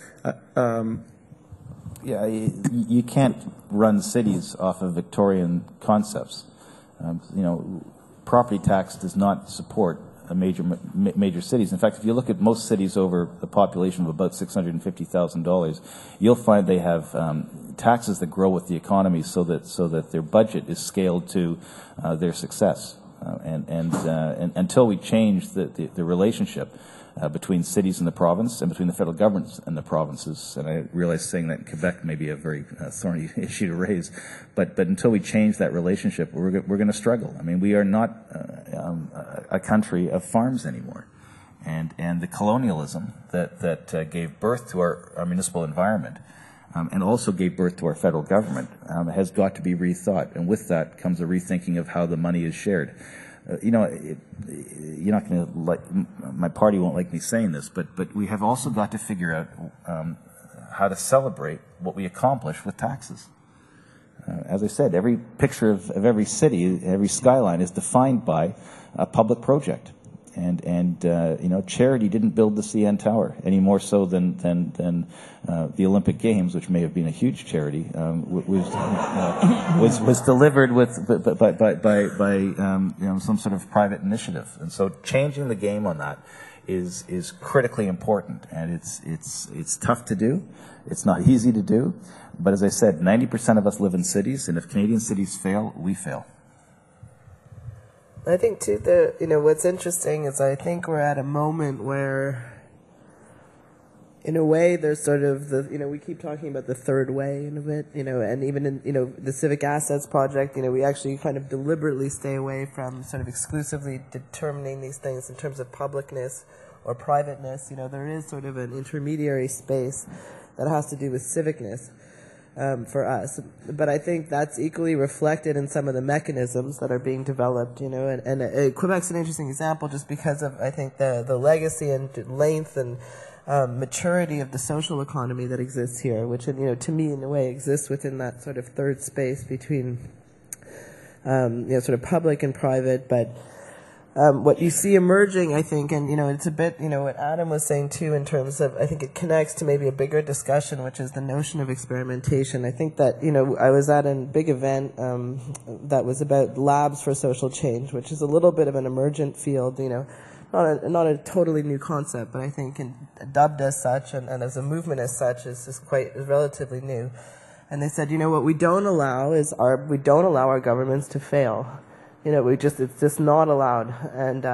You can't run cities off of Victorian concepts. Property tax does not support major cities. In fact, if you look at most cities over a population of about $650,000, you'll find they have taxes that grow with the economy, so that their budget is scaled to their success. And until we change the relationship between cities and the province, and between the federal governments and the provinces, and I realize saying that in Quebec may be a very thorny issue to raise, but until we change that relationship, we're going to struggle. We are not a country of farms anymore, and the colonialism that gave birth to our municipal environment, and also gave birth to our federal government, has got to be rethought, and with that comes a rethinking of how the money is shared. You're not going to like, my party won't like me saying this, but we have also got to figure out how to celebrate what we accomplish with taxes. As I said, every picture of every city, every skyline is defined by a public project. And charity didn't build the CN Tower any more so than the Olympic Games, which may have been a huge charity, was delivered by some sort of private initiative. And so changing the game on that is critically important, and it's tough to do. It's not easy to do, but as I said, 90% of us live in cities, and if Canadian cities fail, we fail. I think too, what's interesting is I think we're at a moment where, in a way, there's sort of we keep talking about the third way in a bit, and even in, the Civic Assets Project, we actually kind of deliberately stay away from sort of exclusively determining these things in terms of publicness or privateness. There is sort of an intermediary space that has to do with civicness. for us. But I think that's equally reflected in some of the mechanisms that are being developed, and Quebec's an interesting example just because of, I think, the legacy and length and maturity of the social economy that exists here, which, to me, in a way, exists within that sort of third space between, sort of public and private, but what you see emerging, I think, and, it's a bit, what Adam was saying too in terms of, I think it connects to maybe a bigger discussion, which is the notion of experimentation. I think that, I was at a big event that was about labs for social change, which is a little bit of an emergent field, not a totally new concept, but I think dubbed as such and as a movement as such is relatively new. And they said, what we don't allow we don't allow our governments to fail. It's just not allowed. And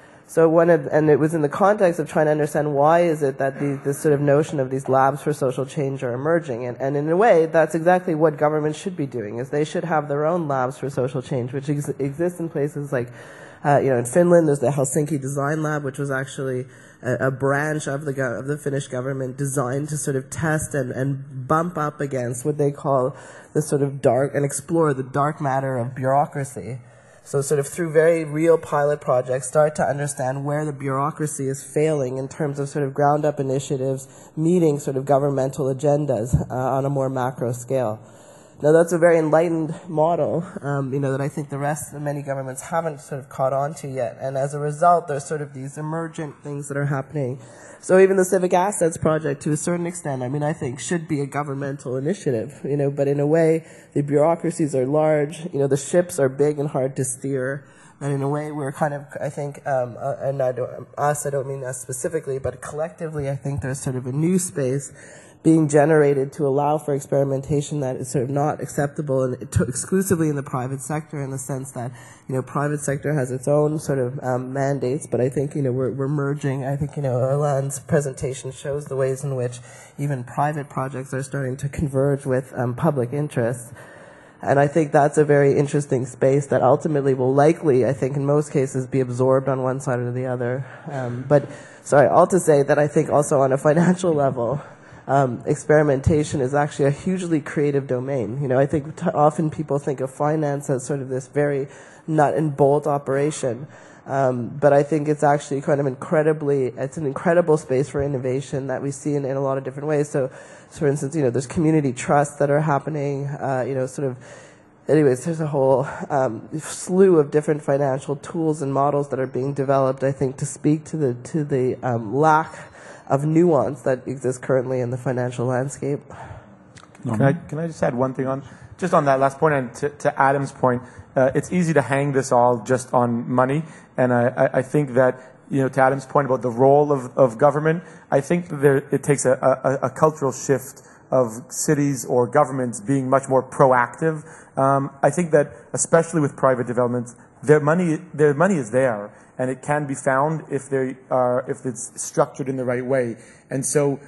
and it was in the context of trying to understand why is it that this sort of notion of these labs for social change are emerging. And in a way, that's exactly what governments should be doing, is they should have their own labs for social change, which exist in places like, in Finland, there's the Helsinki Design Lab, which was actually a branch of the Finnish government designed to sort of test and bump up against what they call the sort of dark, and explore the dark matter of bureaucracy. So sort of through very real pilot projects, start to understand where the bureaucracy is failing in terms of sort of ground-up initiatives, meeting sort of governmental agendas on a more macro scale. Now, that's a very enlightened model, that I think many governments haven't sort of caught on to yet. And as a result, there's sort of these emergent things that are happening. So even the Civic Assets Project, to a certain extent, I think should be a governmental initiative, but in a way, the bureaucracies are large, the ships are big and hard to steer. And in a way, we're kind of, I think, and I don't mean us specifically, but collectively, I think there's sort of a new space being generated to allow for experimentation that is sort of not acceptable and exclusively in the private sector, in the sense that, private sector has its own sort of mandates, but I think, we're merging. I think, Alain's presentation shows the ways in which even private projects are starting to converge with public interests. And I think that's a very interesting space that ultimately will likely, I think in most cases, be absorbed on one side or the other. All to say that I think also on a financial level, experimentation is actually a hugely creative domain. I think often people think of finance as sort of this very nut and bolt operation. But I think it's actually kind of it's an incredible space for innovation that we see in a lot of different ways. So, for instance, there's community trusts that are happening, there's a whole slew of different financial tools and models that are being developed, I think, to speak to the lack of nuance that exists currently in the financial landscape. Can I just add one thing on that last point, and to Adam's point? It's easy to hang this all just on money, and I think that, to Adam's point about the role of government, I think it takes a cultural shift of cities or governments being much more proactive. I think that especially with private developments, their money is there, and it can be found if it's structured in the right way. And so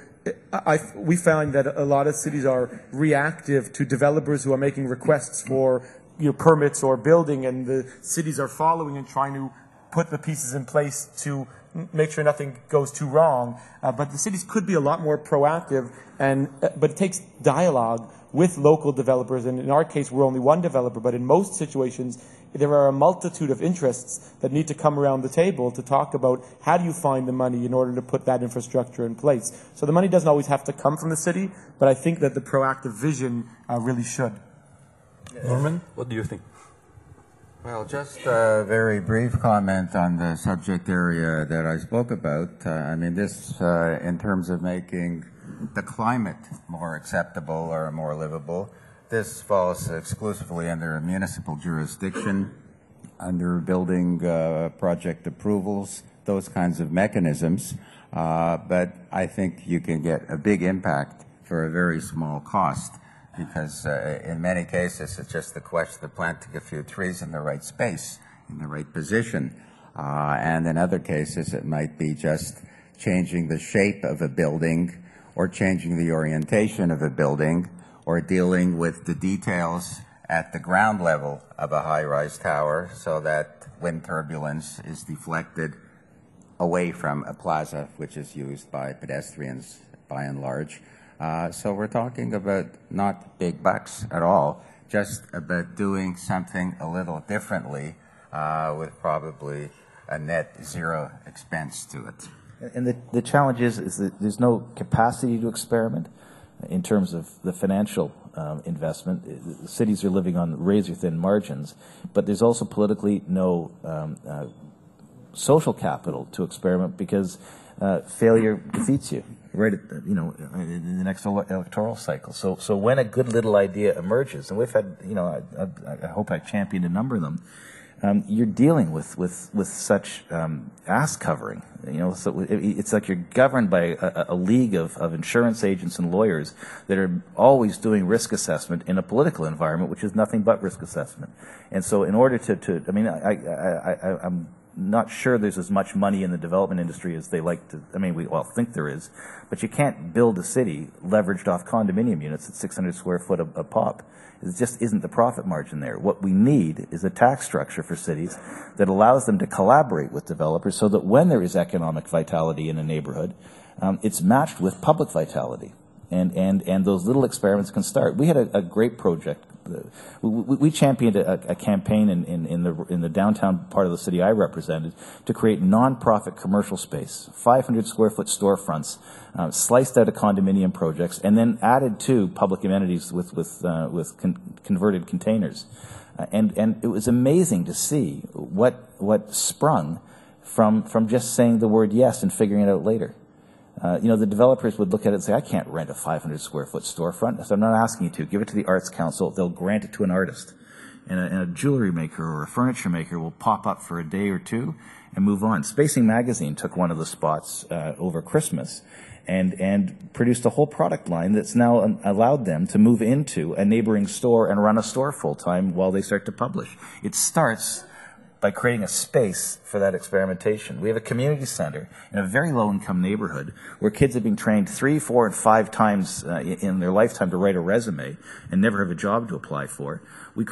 we find that a lot of cities are reactive to developers who are making requests for permits or building, and the cities are following and trying to put the pieces in place to make sure nothing goes too wrong. But the cities could be a lot more proactive, but it takes dialogue with local developers. And in our case, we're only one developer, but in most situations, there are a multitude of interests that need to come around the table to talk about how do you find the money in order to put that infrastructure in place. So the money doesn't always have to come from the city, but I think that the proactive vision really should. Norman, what do you think? Well, just a very brief comment on the subject area that I spoke about. This, in terms of making the climate more acceptable or more livable, this falls exclusively under municipal jurisdiction, under building project approvals, those kinds of mechanisms. But I think you can get a big impact for a very small cost, because in many cases it's just the question of planting a few trees in the right space, in the right position. And in other cases it might be just changing the shape of a building, or changing the orientation of a building, or dealing with the details at the ground level of a high-rise tower so that wind turbulence is deflected away from a plaza, which is used by pedestrians by and large. So we're talking about not big bucks at all, just about doing something a little differently with probably a net zero expense to it. And the challenge is that there's no capacity to experiment in terms of the financial investment. The cities are living on razor-thin margins, but there's also politically no social capital to experiment because failure defeats you right at in the next electoral cycle. So when a good little idea emerges, and we've had, I hope I championed a number of them, you're dealing with such ass covering. So it's like you're governed by a league of insurance agents and lawyers that are always doing risk assessment in a political environment, which is nothing but risk assessment. And so, in order I'm not sure there's as much money in the development industry as they like to. We all think there is, but you can't build a city leveraged off condominium units at 600 square foot a pop. It just isn't the profit margin there. What we need is a tax structure for cities that allows them to collaborate with developers so that when there is economic vitality in a neighborhood, it's matched with public vitality. And those little experiments can start. We had a great project. We championed a campaign in the downtown part of the city I represented to create non-profit commercial space, 500 square foot storefronts, sliced out of condominium projects, and then added to public amenities with converted containers. And it was amazing to see what sprung from just saying the word yes and figuring it out later. The developers would look at it and say, I can't rent a 500 square foot storefront. So I'm not asking you to. Give it to the Arts Council. They'll grant it to an artist. And a jewelry maker or a furniture maker will pop up for a day or two and move on. Spacing Magazine took one of the spots over Christmas and produced a whole product line that's now allowed them to move into a neighboring store and run a store full time while they start to publish. It starts by creating a space for that experimentation. We have a community center in a very low-income neighborhood where kids have been trained 3, 4, and 5 times in their lifetime to write a resume and never have a job to apply for.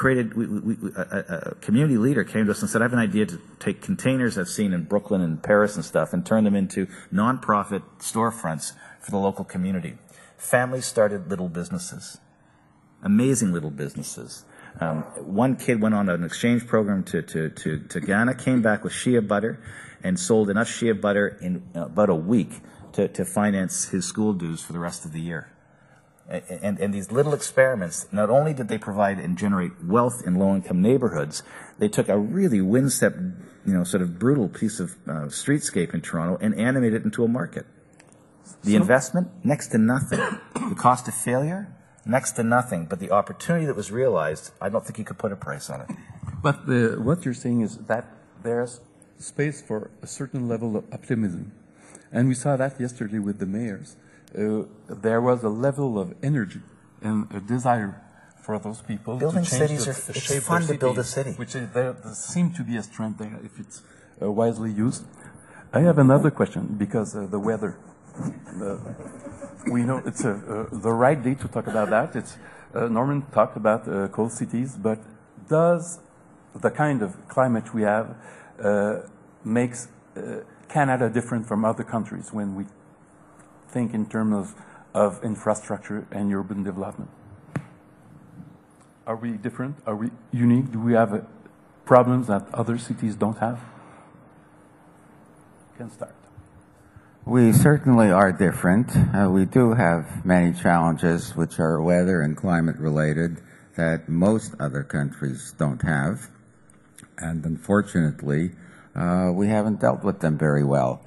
A community leader came to us and said, I have an idea to take containers I've seen in Brooklyn and Paris and stuff and turn them into non-profit storefronts for the local community. Families started little businesses, amazing little businesses. One kid went on an exchange program to Ghana, came back with shea butter, and sold enough shea butter in about a week to finance his school dues for the rest of the year. And these little experiments, not only did they provide and generate wealth in low-income neighborhoods, they took a really windswept, sort of brutal piece of streetscape in Toronto and animated it into a market. The investment, next to nothing. The cost of failure, next to nothing, but the opportunity that was realized, I don't think you could put a price on it. But what you're saying is that there's space for a certain level of optimism. And we saw that yesterday with the mayors. There was a level of energy and a desire for those people Building to change cities the shape it's fun of the to build a city. Which is, there seems to be a strength there if it's wisely used. I have another question because the weather. We know it's the right day to talk about that. It's Norman talked about cold cities, but does the kind of climate we have makes Canada different from other countries when we think in terms of infrastructure and urban development? Are we different? Are we unique? Do we have problems that other cities don't have? You can start. We certainly are different. We do have many challenges which are weather and climate related that most other countries don't have. And unfortunately, we haven't dealt with them very well.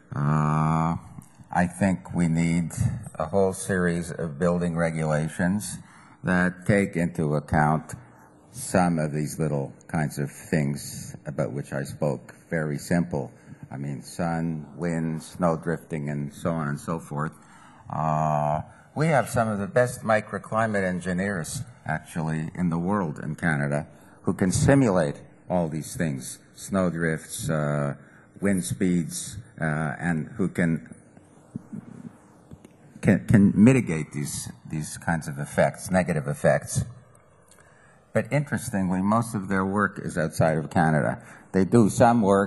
I think we need a whole series of building regulations that take into account some of these little kinds of things about which I spoke. Very simple. I mean, sun, wind, snow drifting, and so on and so forth. We have some of the best microclimate engineers, actually, in the world in Canada, who can simulate all these things, snow drifts, wind speeds, and who can mitigate these kinds of effects, negative effects. But interestingly, most of their work is outside of Canada. They do some work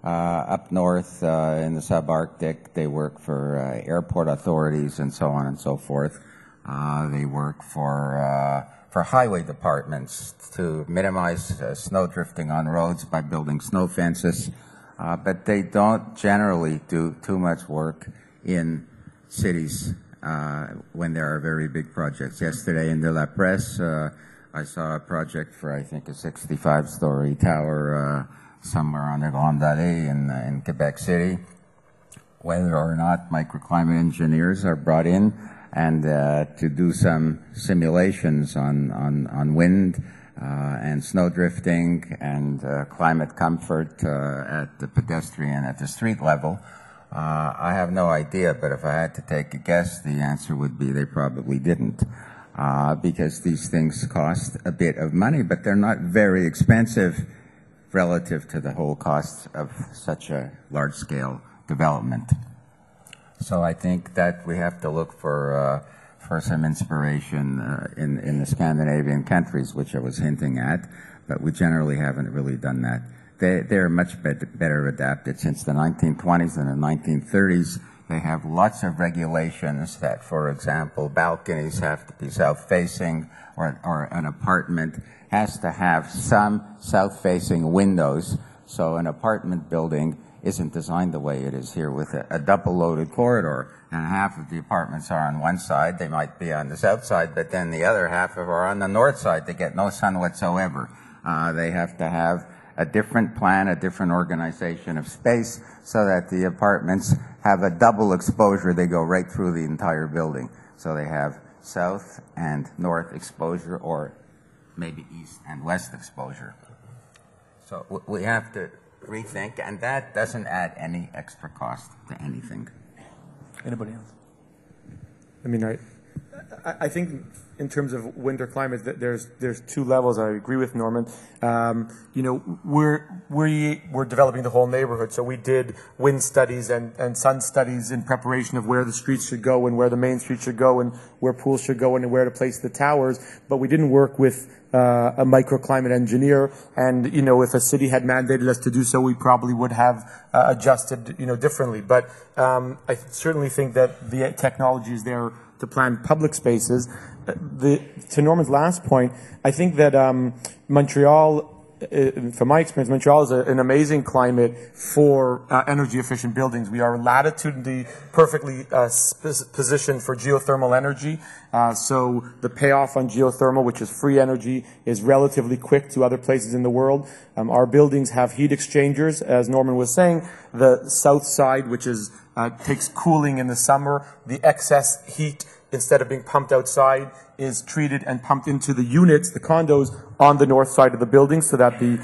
Up north in the subarctic, they work for airport authorities and so on and so forth. They work for highway departments to minimize snow drifting on roads by building snow fences. But they don't generally do too much work in cities when there are very big projects. Yesterday in De La Presse, I saw a project for, I think, a 65-story tower somewhere on the Grande Allée in Quebec City. Whether or not microclimate engineers are brought in and to do some simulations on wind and snow drifting and climate comfort at the pedestrian, at the street level, I have no idea, but if I had to take a guess, the answer would be they probably didn't. Because these things cost a bit of money, but they're not very expensive relative to the whole cost of such a large-scale development. So I think that we have to look for some inspiration in the Scandinavian countries, which I was hinting at, but we generally haven't really done that. They're much better adapted since the 1920s and the 1930s. They have lots of regulations that, for example, balconies have to be south-facing, or an apartment has to have some south-facing windows. So an apartment building isn't designed the way it is here with a double-loaded corridor, and half of the apartments are on one side. They might be on the south side, but then the other half are on the north side. They get no sun whatsoever. They have to have a different plan, a different organization of space, so that the apartments have a double exposure. They go right through the entire building. So they have south and north exposure, or maybe east and west exposure. So we have to rethink, and that doesn't add any extra cost to anything. Anybody else? I mean, I think in terms of winter climate, there's two levels. I agree with Norman. You know, we're developing the whole neighborhood, so we did wind studies and sun studies in preparation of where the streets should go and where the main street should go and where pools should go and where to place the towers. But we didn't work with a microclimate engineer, and you know, if a city had mandated us to do so, we probably would have adjusted, you know, differently. But I certainly think that the technology is there to plan public spaces. To Norman's last point, I think that Montreal, from my experience, Montreal is an amazing climate for energy efficient buildings. We are latitudinally perfectly positioned for geothermal energy. So the payoff on geothermal, which is free energy, is relatively quick to other places in the world. Our buildings have heat exchangers, as Norman was saying. The south side, which is takes cooling in the summer, the excess heat, instead of being pumped outside, is treated and pumped into the units, the condos, on the north side of the building, so that the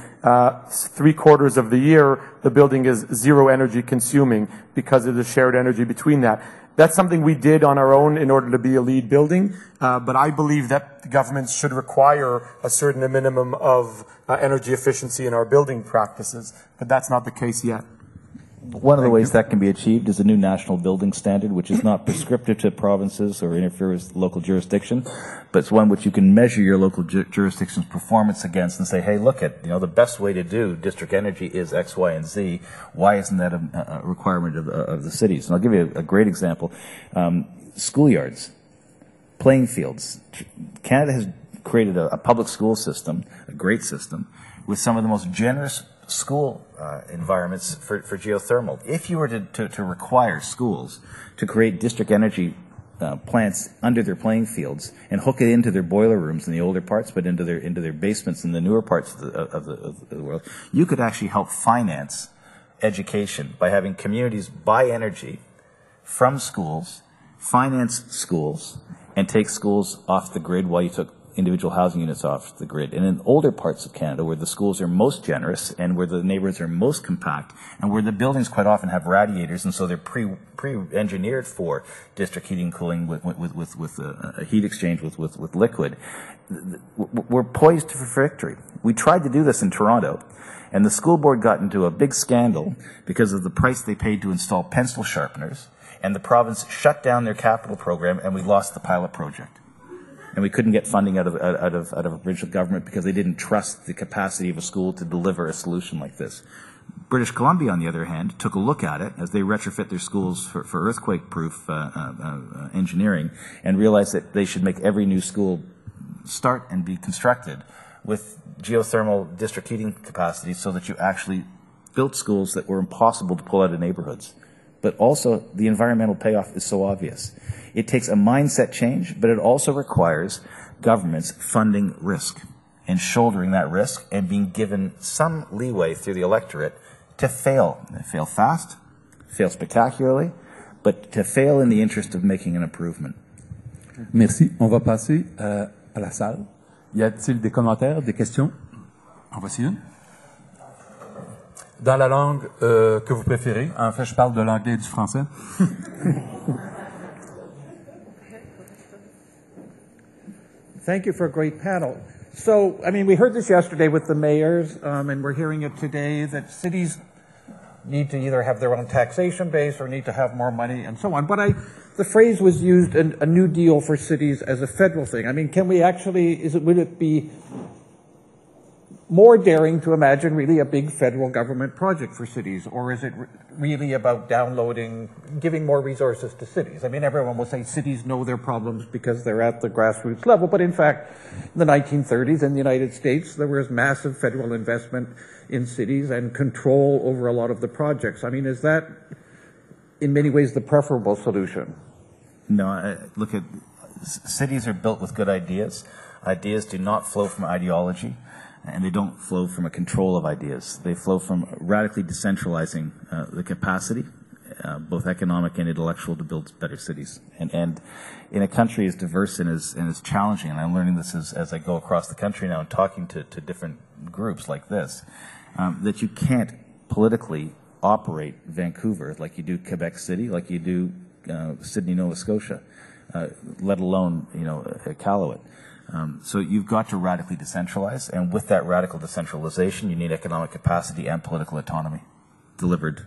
3/4 of the year, the building is zero energy consuming because of the shared energy between that. That's something we did on our own in order to be a LEED building, but I believe that the governments should require a certain minimum of energy efficiency in our building practices, but that's not the case yet. One of the ways that can be achieved is a new national building standard, which is not prescriptive to provinces or interfere with local jurisdiction, but it's one which you can measure your local jurisdiction's performance against and say, hey, look at, you know, the best way to do district energy is X, Y, and Z. Why isn't that a requirement of the cities? And I'll give you a great example. Schoolyards, playing fields. Canada has created a public school system, a great system, with some of the most generous school environments for geothermal. If you were to require schools to create district energy plants under their playing fields and hook it into their boiler rooms in the older parts, but into their basements in the newer parts of the world, you could actually help finance education by having communities buy energy from schools, finance schools, and take schools off the grid while you took individual housing units off the grid. And in older parts of Canada, where the schools are most generous and where the neighborhoods are most compact and where the buildings quite often have radiators, and so they're pre-engineered for district heating and cooling with a heat exchange with liquid, we're poised for victory. We tried to do this in Toronto, and the school board got into a big scandal because of the price they paid to install pencil sharpeners, and the province shut down their capital program, and we lost the pilot project. And we couldn't get funding out of provincial government because they didn't trust the capacity of a school to deliver a solution like this. British Columbia, on the other hand, took a look at it as they retrofit their schools for earthquake-proof engineering and realized that they should make every new school start and be constructed with geothermal district heating capacity so that you actually built schools that were impossible to pull out of neighborhoods. But also, the environmental payoff is so obvious. It takes a mindset change, but it also requires governments funding risk and shouldering that risk and being given some leeway through the electorate to fail. Fail fast, fail spectacularly, but to fail in the interest of making an improvement. Merci. On va passer à la salle. Y a-t-il des commentaires, des questions? En voici une. Dans la langue que vous préférez. En fait, je parle de l'anglais et du français. Thank you for a great panel. So, I mean, we heard this yesterday with the mayors, and we're hearing it today, that cities need to either have their own taxation base or need to have more money and so on. But the phrase was used, a New Deal for cities, as a federal thing. I mean, can we actually, would it be more daring to imagine really a big federal government project for cities, or is it really about giving more resources to cities? I mean, everyone will say cities know their problems because they're at the grassroots level, but in fact, in the 1930s in the United States, there was massive federal investment in cities and control over a lot of the projects. I mean, is that in many ways the preferable solution? No, look at cities are built with good ideas. Ideas do not flow from ideology, and they don't flow from a control of ideas. They flow from radically decentralizing the capacity, both economic and intellectual, to build better cities. And in a country as diverse and as challenging, and I'm learning this as I go across the country now and talking to different groups like this, that you can't politically operate Vancouver like you do Quebec City, like you do Sydney, Nova Scotia, let alone, Iqaluit. So you've got to radically decentralize, and with that radical decentralization, you need economic capacity and political autonomy delivered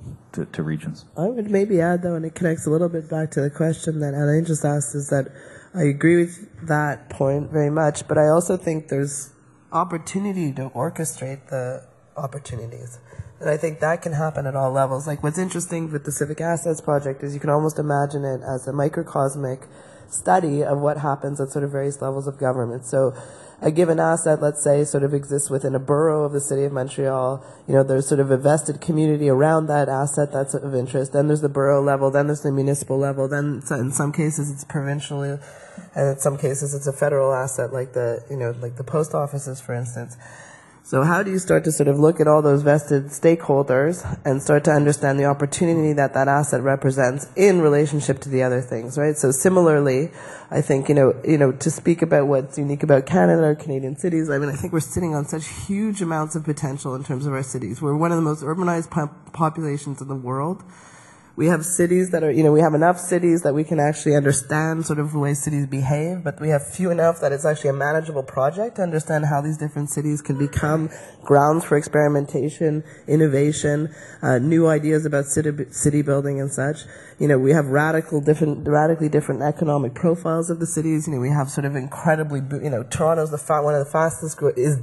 to regions. I would maybe add, though, and it connects a little bit back to the question that Alain just asked, is that I agree with that point very much, but I also think there's opportunity to orchestrate the opportunities. And I think that can happen at all levels. Like, what's interesting with the Civic Assets Project is you can almost imagine it as a microcosmic study of what happens at sort of various levels of government. So a given asset, let's say, sort of exists within a borough of the city of Montreal. There's sort of a vested community around that asset that's of interest. Then there's the borough level, then there's the municipal level, then in some cases it's provincially, and in some cases it's a federal asset, like the post offices, for instance. So how do you start to sort of look at all those vested stakeholders and start to understand the opportunity that asset represents in relationship to the other things, right? So similarly, I think, to speak about what's unique about Canada or Canadian cities, I mean, I think we're sitting on such huge amounts of potential in terms of our cities. We're one of the most urbanized populations in the world. We have cities that are, we have enough cities that we can actually understand sort of the way cities behave, but we have few enough that it's actually a manageable project to understand how these different cities can become grounds for experimentation, innovation, new ideas about city building and such. We have radically different economic profiles of the cities. We have sort of incredibly, Toronto's the fastest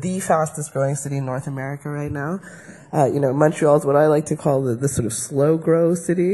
growing city in North America right now. Montreal is what I like to call the sort of slow grow city,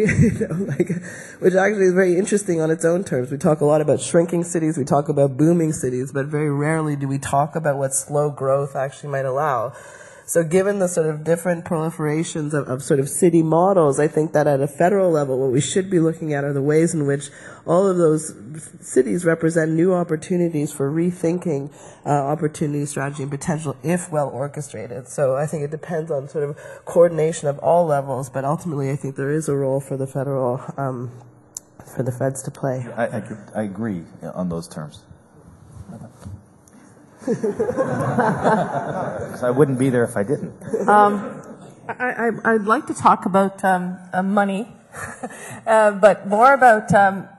which actually is very interesting on its own terms. We talk a lot about shrinking cities, we talk about booming cities, but very rarely do we talk about what slow growth actually might allow. So given the sort of different proliferations of sort of city models, I think that at a federal level, what we should be looking at are the ways in which all of those cities represent new opportunities for rethinking opportunity, strategy, and potential if well orchestrated. So I think it depends on sort of coordination of all levels, but ultimately I think there is a role for the federal, for the feds to play. I agree on those terms. I wouldn't be there if I didn't. I'd like to talk about money, but more about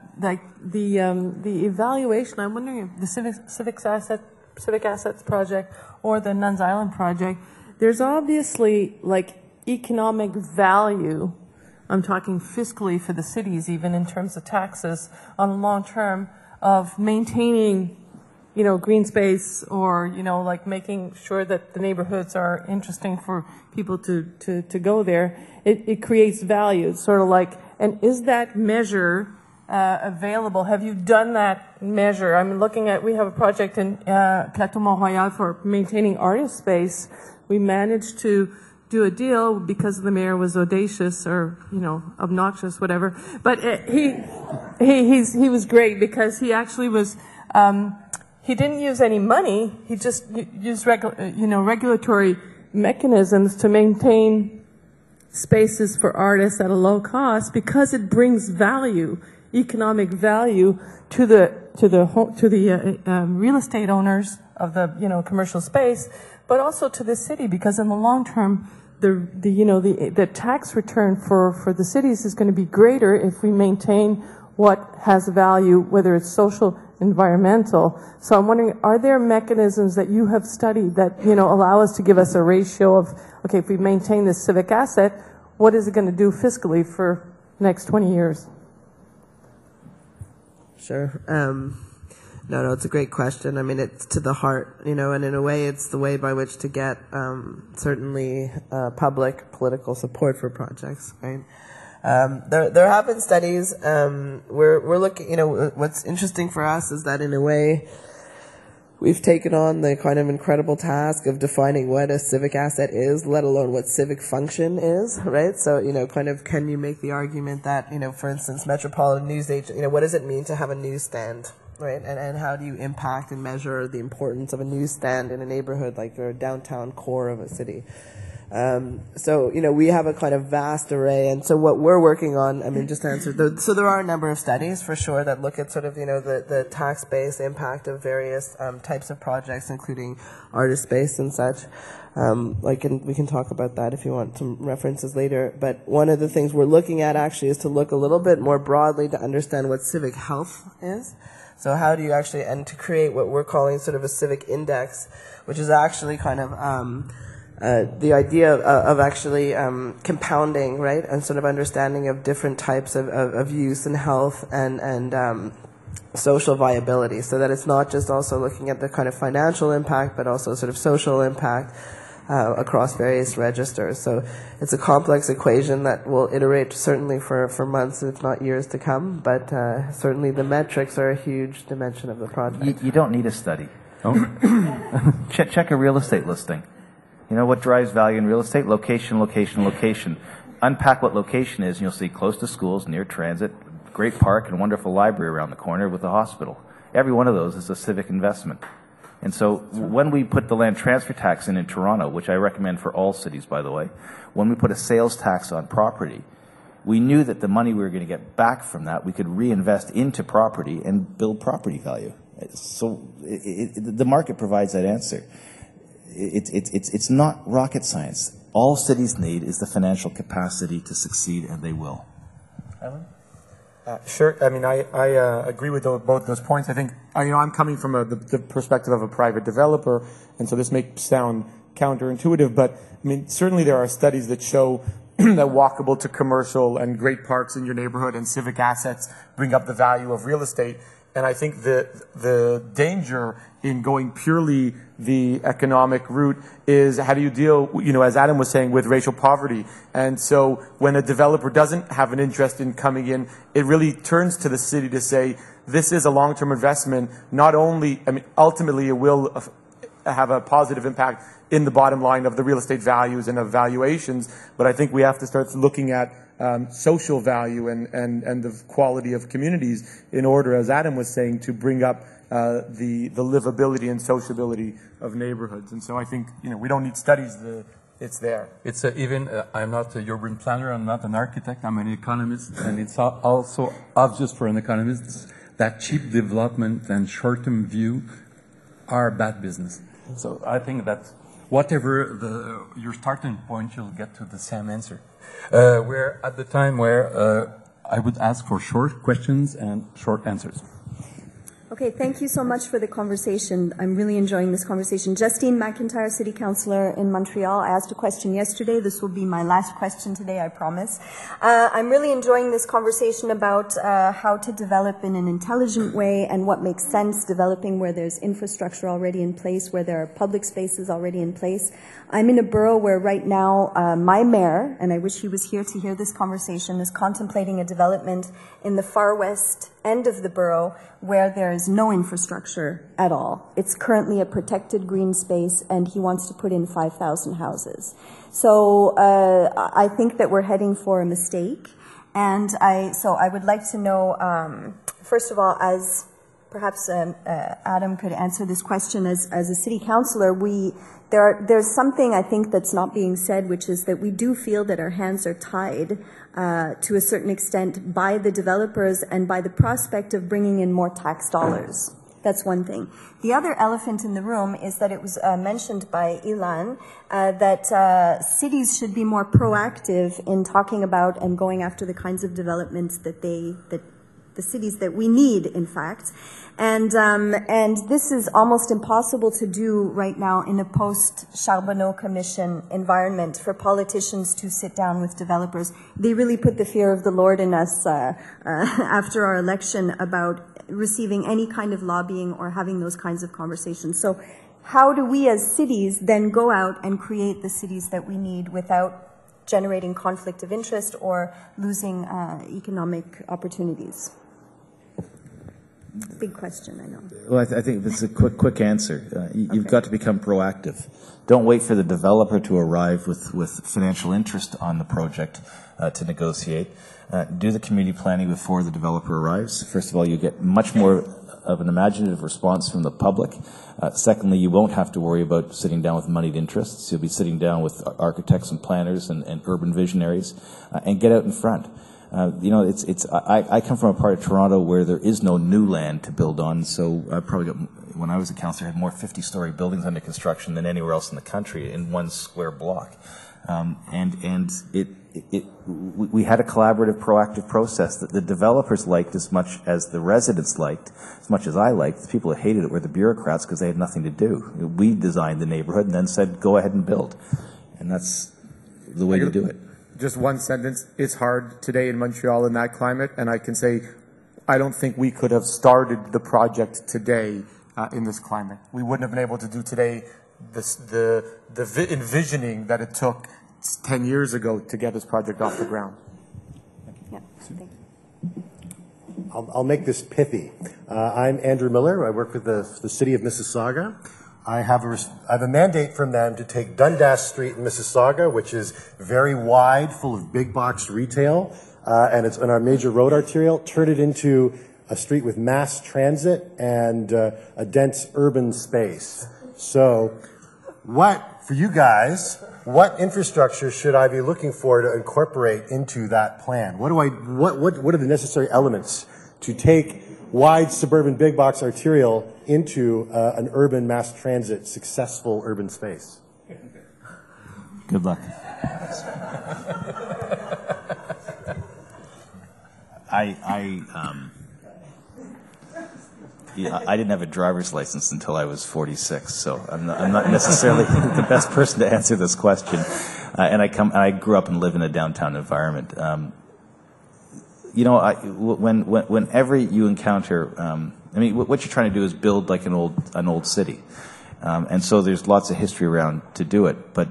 the evaluation. I'm wondering if the Civic Assets Project or the Nuns Island Project, there's obviously economic value. I'm talking fiscally for the cities, even in terms of taxes on long term, of maintaining green space or, like making sure that the neighborhoods are interesting for people to go there, it creates value. It's sort of like, and is that measure available? Have you done that measure? I'm looking at, we have a project in Plateau Mont-Royal for maintaining artist space. We managed to do a deal because the mayor was audacious or, obnoxious, whatever. But he was great because he actually was, he didn't use any money. He just used regulatory mechanisms to maintain spaces for artists at a low cost because it brings value, economic value to the real estate owners of the commercial space, but also to the city, because in the long term, the tax return for the cities is going to be greater if we maintain what has value, whether it's social, environmental. So I'm wondering, are there mechanisms that you have studied that allow us to give us a ratio of, okay, if we maintain this civic asset, what is it going to do fiscally for the next 20 years? Sure. No, it's a great question. I mean, it's to the heart, and in a way, it's the way by which to get certainly public political support for projects, right? There have been studies. We're looking. What's interesting for us is that in a way, we've taken on the kind of incredible task of defining what a civic asset is, let alone what civic function is, right? So, kind of, can you make the argument that, for instance, Metropolitan News Agent, what does it mean to have a newsstand? Right, and how do you impact and measure the importance of a newsstand in a neighborhood like the downtown core of a city? So, we have a kind of vast array, and so what we're working on, just to answer, so there are a number of studies for sure that look at sort of, the tax-based impact of various types of projects, including artist space and such. We can talk about that if you want some references later. But one of the things we're looking at actually is to look a little bit more broadly to understand what civic health is. So how do you actually, and to create what we're calling sort of a civic index, which is actually kind of the idea of actually compounding, right, and sort of understanding of different types of use and health and social viability, so that it's not just also looking at the kind of financial impact, but also sort of social impact across various registers. So it's a complex equation that will iterate certainly for months, if not years to come, but certainly the metrics are a huge dimension of the project. You don't need a study. Check a real estate listing. You know what drives value in real estate? Location, location, location. Unpack what location is, and you'll see close to schools, near transit, great park, and a wonderful library around the corner with a hospital. Every one of those is a civic investment. And so when we put the land transfer tax in Toronto, which I recommend for all cities, by the way, when we put a sales tax on property, we knew that the money we were going to get back from that, we could reinvest into property and build property value. So the market provides that answer. It's not rocket science. All cities need is the financial capacity to succeed, and they will. Alan? Sure. I agree with both those points. I think, I'm coming from the perspective of a private developer, and so this may sound counterintuitive, but certainly there are studies that show that walkable to commercial and great parks in your neighborhood and civic assets bring up the value of real estate. And I think the danger in going purely the economic route is how do you deal, as Adam was saying, with racial poverty. And so when a developer doesn't have an interest in coming in, it really turns to the city to say, this is a long-term investment. Not only, ultimately it will have a positive impact in the bottom line of the real estate values and of valuations, but I think we have to start looking at social value and the quality of communities in order, as Adam was saying, to bring up the livability and sociability of neighborhoods. And so I think, we don't need studies, it's there. It's even, I'm not a urban planner, I'm not an architect, I'm an economist, and it's also obvious for an economist that cheap development and short-term view are bad business. So I think that whatever your starting point, you'll get to the same answer. We're at the time where I would ask for short questions and short answers. Okay, thank you so much for the conversation. I'm really enjoying this conversation. Justine McIntyre, City Councillor in Montreal. I asked a question yesterday. This will be my last question today, I promise. I'm really enjoying this conversation about how to develop in an intelligent way and what makes sense, developing where there's infrastructure already in place, where there are public spaces already in place. I'm in a borough where right now my mayor, and I wish he was here to hear this conversation, is contemplating a development in the far west end of the borough where there is no infrastructure at all. It's currently a protected green space, and he wants to put in 5,000 houses. So I think that we're heading for a mistake, and so I would like to know, first of all, as perhaps Adam could answer this question as a city councillor, there's something I think that's not being said, which is that we do feel that our hands are tied to a certain extent by the developers and by the prospect of bringing in more tax dollars. That's one thing. The other elephant in the room is that it was mentioned by Ilan that cities should be more proactive in talking about and going after the kinds of developments that the cities that we need, in fact. And this is almost impossible to do right now in a post-Charbonneau Commission environment for politicians to sit down with developers. They really put the fear of the Lord in us after our election about receiving any kind of lobbying or having those kinds of conversations. So how do we as cities then go out and create the cities that we need without generating conflict of interest or losing economic opportunities? Big question, I know. Well, I think this is a quick answer. You've got to become proactive. Don't wait for the developer to arrive with financial interest on the project to negotiate. Do the community planning before the developer arrives. First of all, you get much more of an imaginative response from the public. Secondly, you won't have to worry about sitting down with moneyed interests. You'll be sitting down with architects and planners and urban visionaries and get out in front. I come from a part of Toronto where there is no new land to build on, so I probably got, when I was a councillor, I had more 50-story buildings under construction than anywhere else in the country in one square block. We had a collaborative, proactive process that the developers liked as much as the residents liked, as much as I liked. The people that hated it were the bureaucrats because they had nothing to do. We designed the neighborhood and then said, go ahead and build. And that's the way to do it. Just one sentence. It's hard today in Montreal in that climate, and I can say I don't think we could have started the project today in this climate. We wouldn't have been able to do today the envisioning that it took 10 years ago to get this project off the ground. Yeah, thank you. I'll make this pithy. I'm Andrew Miller. I work with the City of Mississauga. I have a mandate from them to take Dundas Street in Mississauga, which is very wide, full of big box retail, and it's on our major road arterial, turn it into a street with mass transit and a dense urban space. So for you guys, what infrastructure should I be looking for to incorporate into that plan? What are the necessary elements to take wide suburban big box arterial into an urban mass transit successful urban space? Good luck. I didn't have a driver's license until I was 46, so I'm not necessarily the best person to answer this question. And I grew up and live in a downtown environment. Whenever you encounter, what you're trying to do is build like an old city, and so there's lots of history around to do it. But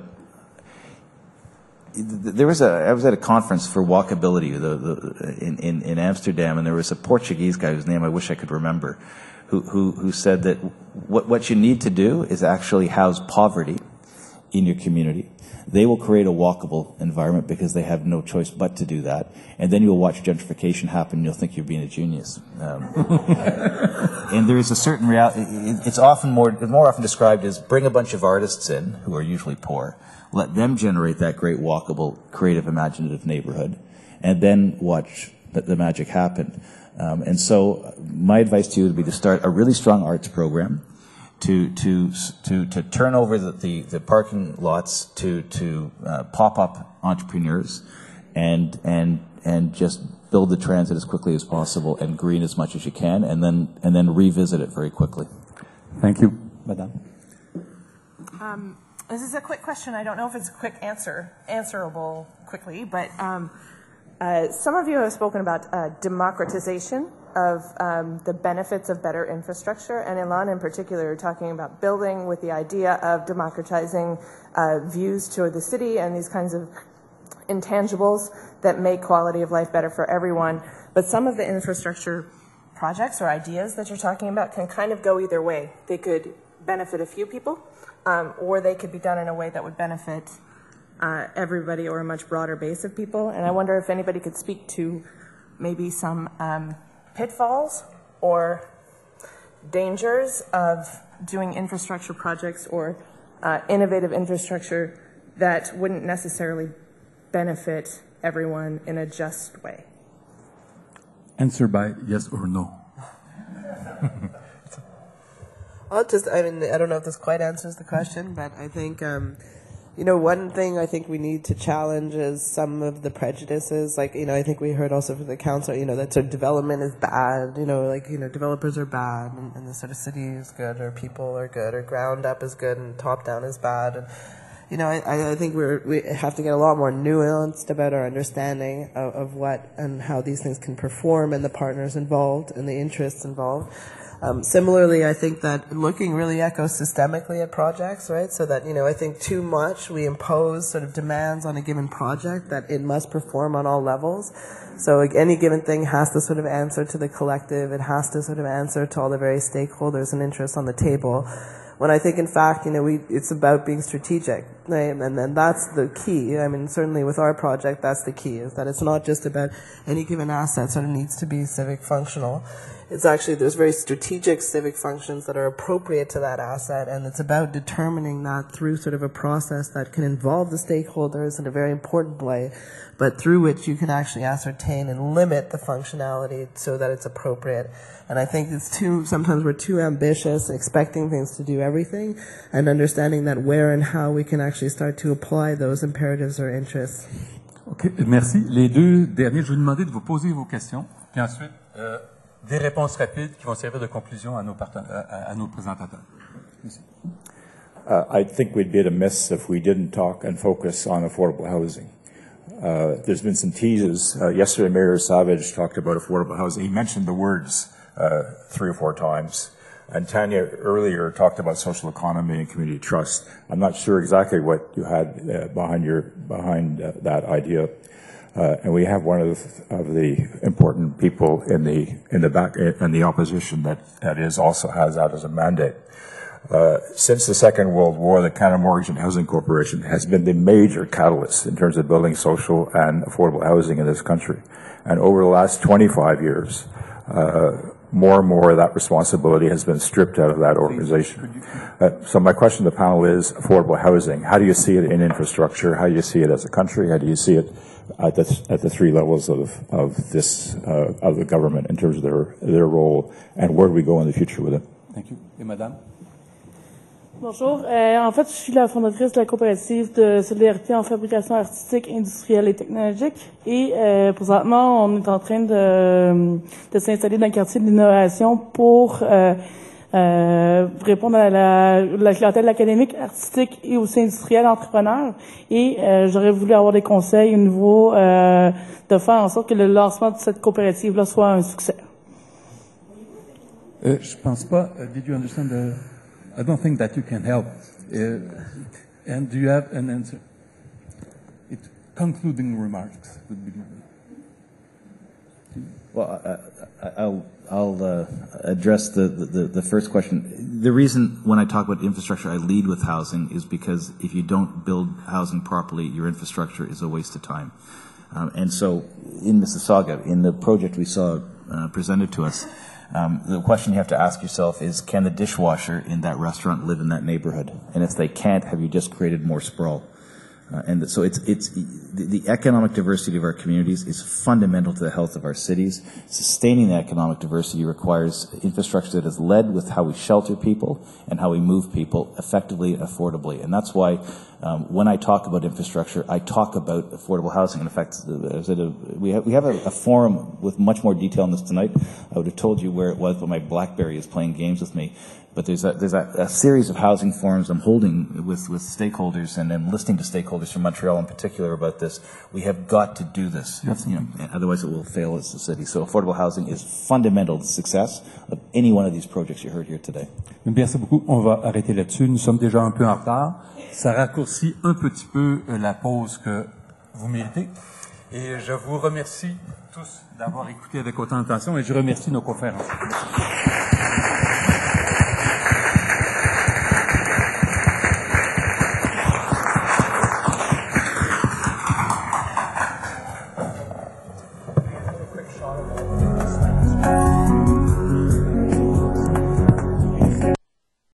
I was at a conference for walkability in Amsterdam, and there was a Portuguese guy whose name I wish I could remember, who said that what you need to do is actually house poverty in your community. They will create a walkable environment because they have no choice but to do that. And then you'll watch gentrification happen and you'll think you're being a genius. And there is a certain reality. It's more often described as bring a bunch of artists in who are usually poor, let them generate that great walkable, creative, imaginative neighborhood, and then watch the magic happen. And so my advice to you would be to start a really strong arts program, to turn over the parking lots to pop-up entrepreneurs and just build the transit as quickly as possible and green as much as you can, and then revisit it very quickly. Thank you, Madame. This is a quick question. I don't know if it's a quick answerable quickly, but some of you have spoken about democratization of the benefits of better infrastructure, and Ilan in particular talking about building with the idea of democratizing views to the city and these kinds of intangibles that make quality of life better for everyone. But some of the infrastructure projects or ideas that you're talking about can kind of go either way. They could benefit a few people, or they could be done in a way that would benefit everybody or a much broader base of people. And I wonder if anybody could speak to maybe some pitfalls or dangers of doing infrastructure projects or innovative infrastructure that wouldn't necessarily benefit everyone in a just way. Answer by yes or no. I don't know if this quite answers the question, but I think, one thing I think we need to challenge is some of the prejudices. Like, I think we heard also from the council, that sort of development is bad, developers are bad, and the sort of city is good, or people are good, or ground up is good, and top down is bad. And, I think we have to get a lot more nuanced about our understanding of what and how these things can perform, and the partners involved, and the interests involved. Similarly, I think that looking really ecosystemically at projects, right? So that, I think too much we impose sort of demands on a given project that it must perform on all levels. So like any given thing has to sort of answer to the collective. It has to sort of answer to all the various stakeholders and interests on the table. When I think, in fact, it's about being strategic, right? And then that's the key. I mean, certainly with our project, that's the key, is that it's not just about any given asset sort of needs to be civic functional. It's actually, there's very strategic civic functions that are appropriate to that asset, and it's about determining that through sort of a process that can involve the stakeholders in a very important way, but through which you can actually ascertain and limit the functionality so that it's appropriate. And I think sometimes we're too ambitious, expecting things to do everything, and understanding that where and how we can actually start to apply those imperatives or interests. OK, merci. Les deux derniers, je vais vous demander de vous poser vos questions, puis ensuite des réponses rapides qui vont servir de conclusion à nos présentateurs. Merci. I think we'd be at a miss if we didn't talk and focus on affordable housing. There's been some teases. Yesterday, Mayor Savage talked about affordable housing. He mentioned the words 3 or 4 times. And Tanya earlier talked about social economy and community trust. I'm not sure exactly what you had behind that idea. And we have one of the important people in the opposition that also has that as a mandate. Since the Second World War, the Canada Mortgage and Housing Corporation has been the major catalyst in terms of building social and affordable housing in this country. And over the last 25 years, more and more of that responsibility has been stripped out of that organization. So my question to the panel is affordable housing. How do you see it in infrastructure? How do you see it as a country? How do you see it at the 3 levels of the government in terms of their role, and where do we go in the future with it? Thank you. Et Madame? Bonjour. En fait, je suis la fondatrice de la coopérative de solidarité en fabrication artistique, industrielle et technologique. Et présentement, on est en train de s'installer dans le quartier de l'innovation pour répondre à la clientèle académique, artistique et aussi industrielle, entrepreneur. Et j'aurais voulu avoir des conseils au niveau de faire en sorte que le lancement de cette coopérative-là soit un succès. Je pense pas. Did you understand the... I don't think that you can help. And do you have an answer? Concluding remarks would be good. Well, I'll address the first question. The reason when I talk about infrastructure, I lead with housing is because if you don't build housing properly, your infrastructure is a waste of time. And so in Mississauga, in the project we saw presented to us, the question you have to ask yourself is, can the dishwasher in that restaurant live in that neighborhood? And if they can't, have you just created more sprawl? And so the economic diversity of our communities is fundamental to the health of our cities. Sustaining the economic diversity requires infrastructure that is led with how we shelter people and how we move people effectively and affordably. And that's why when I talk about infrastructure, I talk about affordable housing. In fact, we have a forum with much more detail on this tonight. I would have told you where it was, but my BlackBerry is playing games with me. But there's a series of housing forums I'm holding with stakeholders and then listening to stakeholders from Montreal in particular about this. We have got to do this. Otherwise it will fail as a city. So affordable housing is fundamental to the success of any one of these projects you heard here today. Merci beaucoup. On va arrêter là-dessus. Nous sommes déjà un peu en retard. Ça raccourcit un petit peu la pause que vous méritez. Et je vous remercie tous d'avoir écouté avec autant d'attention et je remercie nos conférenciers.